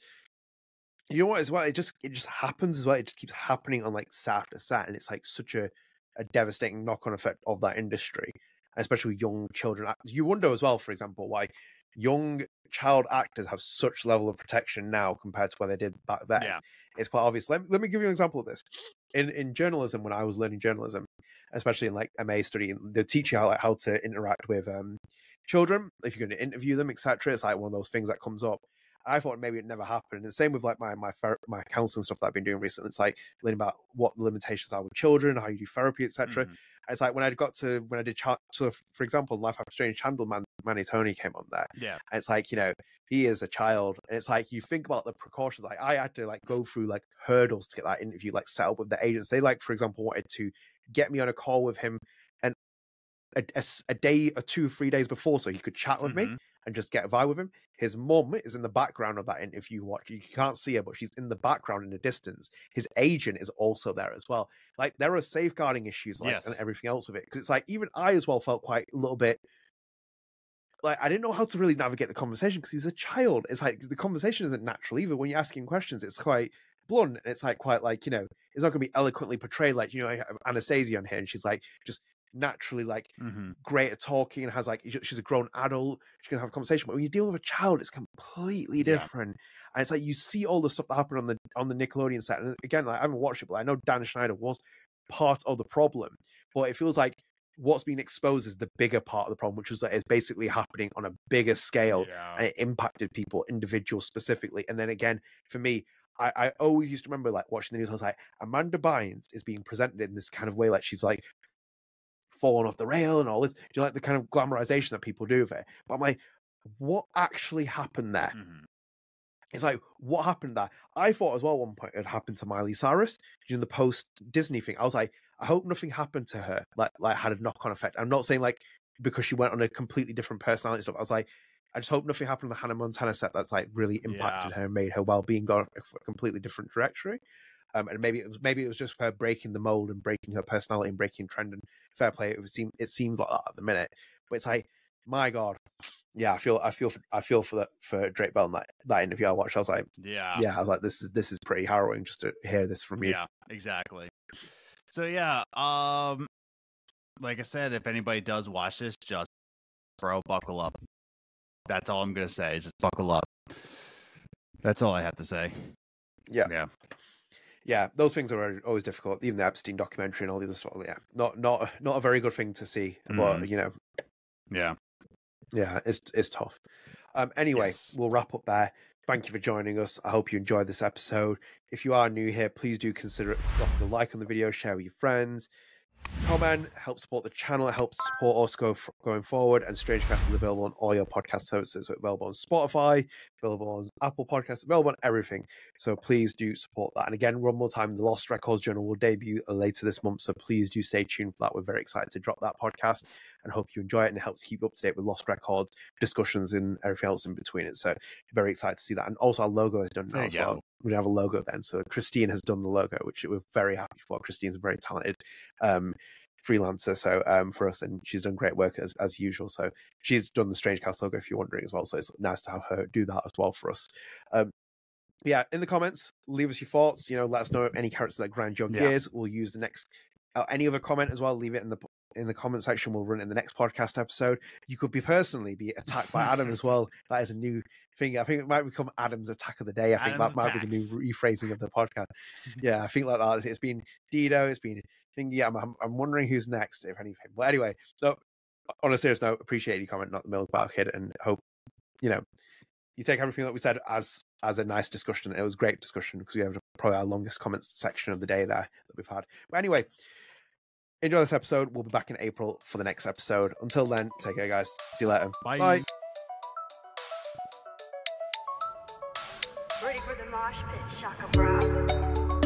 You know what as well? It just, it just happens as well. It just keeps happening on like sat after sat, and it's like such a, a devastating knock-on effect of that industry, especially with young children. You wonder as well, for example, why young child actors have such level of protection now compared to what they did back then. Yeah. It's quite obvious. Let, let me give you an example of this. In in journalism, when I was learning journalism, especially in like M A study, they teach you how like how to interact with um children if you're going to interview them, et cetera. It's like one of those things that comes up. I thought maybe it never happened. And the same with like my my ther- my counseling stuff that I've been doing recently. It's like learning about what the limitations are with children, how you do therapy, et cetera. Mhm. It's like when I got to when I did chat, so for example, Life After Strange, Chandler Man, Manny Tony came on there. Yeah. And it's like, you know, he is a child, and it's like you think about the precautions. Like I had to like go through like hurdles to get that interview like set up with the agents. They like, for example, wanted to get me on a call with him and a, a, a day or two, three days before, so he could chat with me Mhm. and just get a vibe with him. His mum is in the background of that interview. Watch, you can't see her, but she's in the background in the distance. His agent is also there as well. Like there are safeguarding issues, like and Yes. everything else with it, because it's like even I as well felt quite a little bit like I didn't know how to really navigate the conversation because he's a child. It's like the conversation isn't natural either. When you're asking questions, it's quite blunt, and it's like quite like, you know, it's not going to be eloquently portrayed. Like, you know, I have Anastasia on here, and she's like just naturally like Mhm. great at talking and has like she's a grown adult. She can have a conversation, but when you deal with a child, it's completely different. And it's like you see all the stuff that happened on the on the Nickelodeon set. And again, like, I haven't watched it, but I know Dan Schneider was part of the problem. But it feels like what's being exposed is the bigger part of the problem, which was that it's basically happening on a bigger scale, Yeah. and it impacted people, individuals specifically. And then again, for me, I, I always used to remember like watching the news. I was like, Amanda Bynes is being presented in this kind of way, like she's like fallen off the rail and all this. Do you like the kind of glamorization that people do of it? But I'm like, what actually happened there? Mhm. It's like, what happened there? I thought as well at one point it had happened to Miley Cyrus during the post Disney thing. I was like, I hope nothing happened to her, like like had a knock on effect. I'm not saying like because she went on a completely different personality stuff. I was like, I just hope nothing happened to the Hannah Montana set that's like really impacted Yeah. her and made her well being go a completely different trajectory. Um, and maybe it was maybe it was just her breaking the mold and breaking her personality and breaking trend. And fair play, it seemed it seems like that at the minute. But it's like, my God. Yeah, I feel, I feel, for, I feel for that for Drake Bell in that, that interview I watched. I was like, Yeah, yeah, I was like, this is this is pretty harrowing just to hear this from you. Yeah, exactly. So yeah, um, like I said, if anybody does watch this, just bro, buckle up. That's all I'm gonna say. Is just buckle up. That's all I have to say. Yeah, Yeah, yeah. Those things are always difficult. Even the Epstein documentary and all the other stuff. Yeah, not not not a very good thing to see. Mhm. But you know, yeah. yeah, it's it's tough. Um, anyway, Yes. we'll wrap up there. Thank you for joining us. I hope you enjoyed this episode. If you are new here, please do consider dropping a like on the video, share with your friends, comment, help support the channel, it helps support us go going forward. And Strangecast is available on all your podcast services. So available on Spotify, available on Apple Podcasts, available on everything. So please do support that. And again, one more time, the Lost Records Journal will debut later this month. So please do stay tuned for that. We're very excited to drop that podcast and hope you enjoy it, and it helps keep up to date with Lost Records discussions and everything else in between it. So very excited to see that. And also our logo is done now There as you go. well. We have a logo then. So Christine has done the logo, which we're very happy for. Christine's a very talented um, freelancer, so um, for us, and she's done great work as, as usual. So she's done the Strangecast logo, if you're wondering as well. So it's nice to have her do that as well for us. Um, yeah, in the comments, leave us your thoughts. You know, let us know any characters that grind your Yeah. gears. We'll use the next uh, any other comment as well. Leave it in the in the comment section. We'll run it in the next podcast episode. You could be personally be attacked by Adam as well. That is a new thing. I think it might become Adam's attack of the day. I think Adam's that might be the new rephrasing of the podcast. Yeah, I think like that. It's been Dido. It's been thinking. Yeah, I'm, I'm, I'm wondering who's next, if anything. But anyway, no. On a serious note, appreciate your comment, not the Milk Bar Kid, and hope you know you take everything that we said as as a nice discussion. It was a great discussion because we have probably our longest comments section of the day there that we've had. But anyway, enjoy this episode. We'll be back in April for the next episode. Until then, take care, guys. See you later. Bye. Bye. Ready for the mosh pit, Shaka Bra.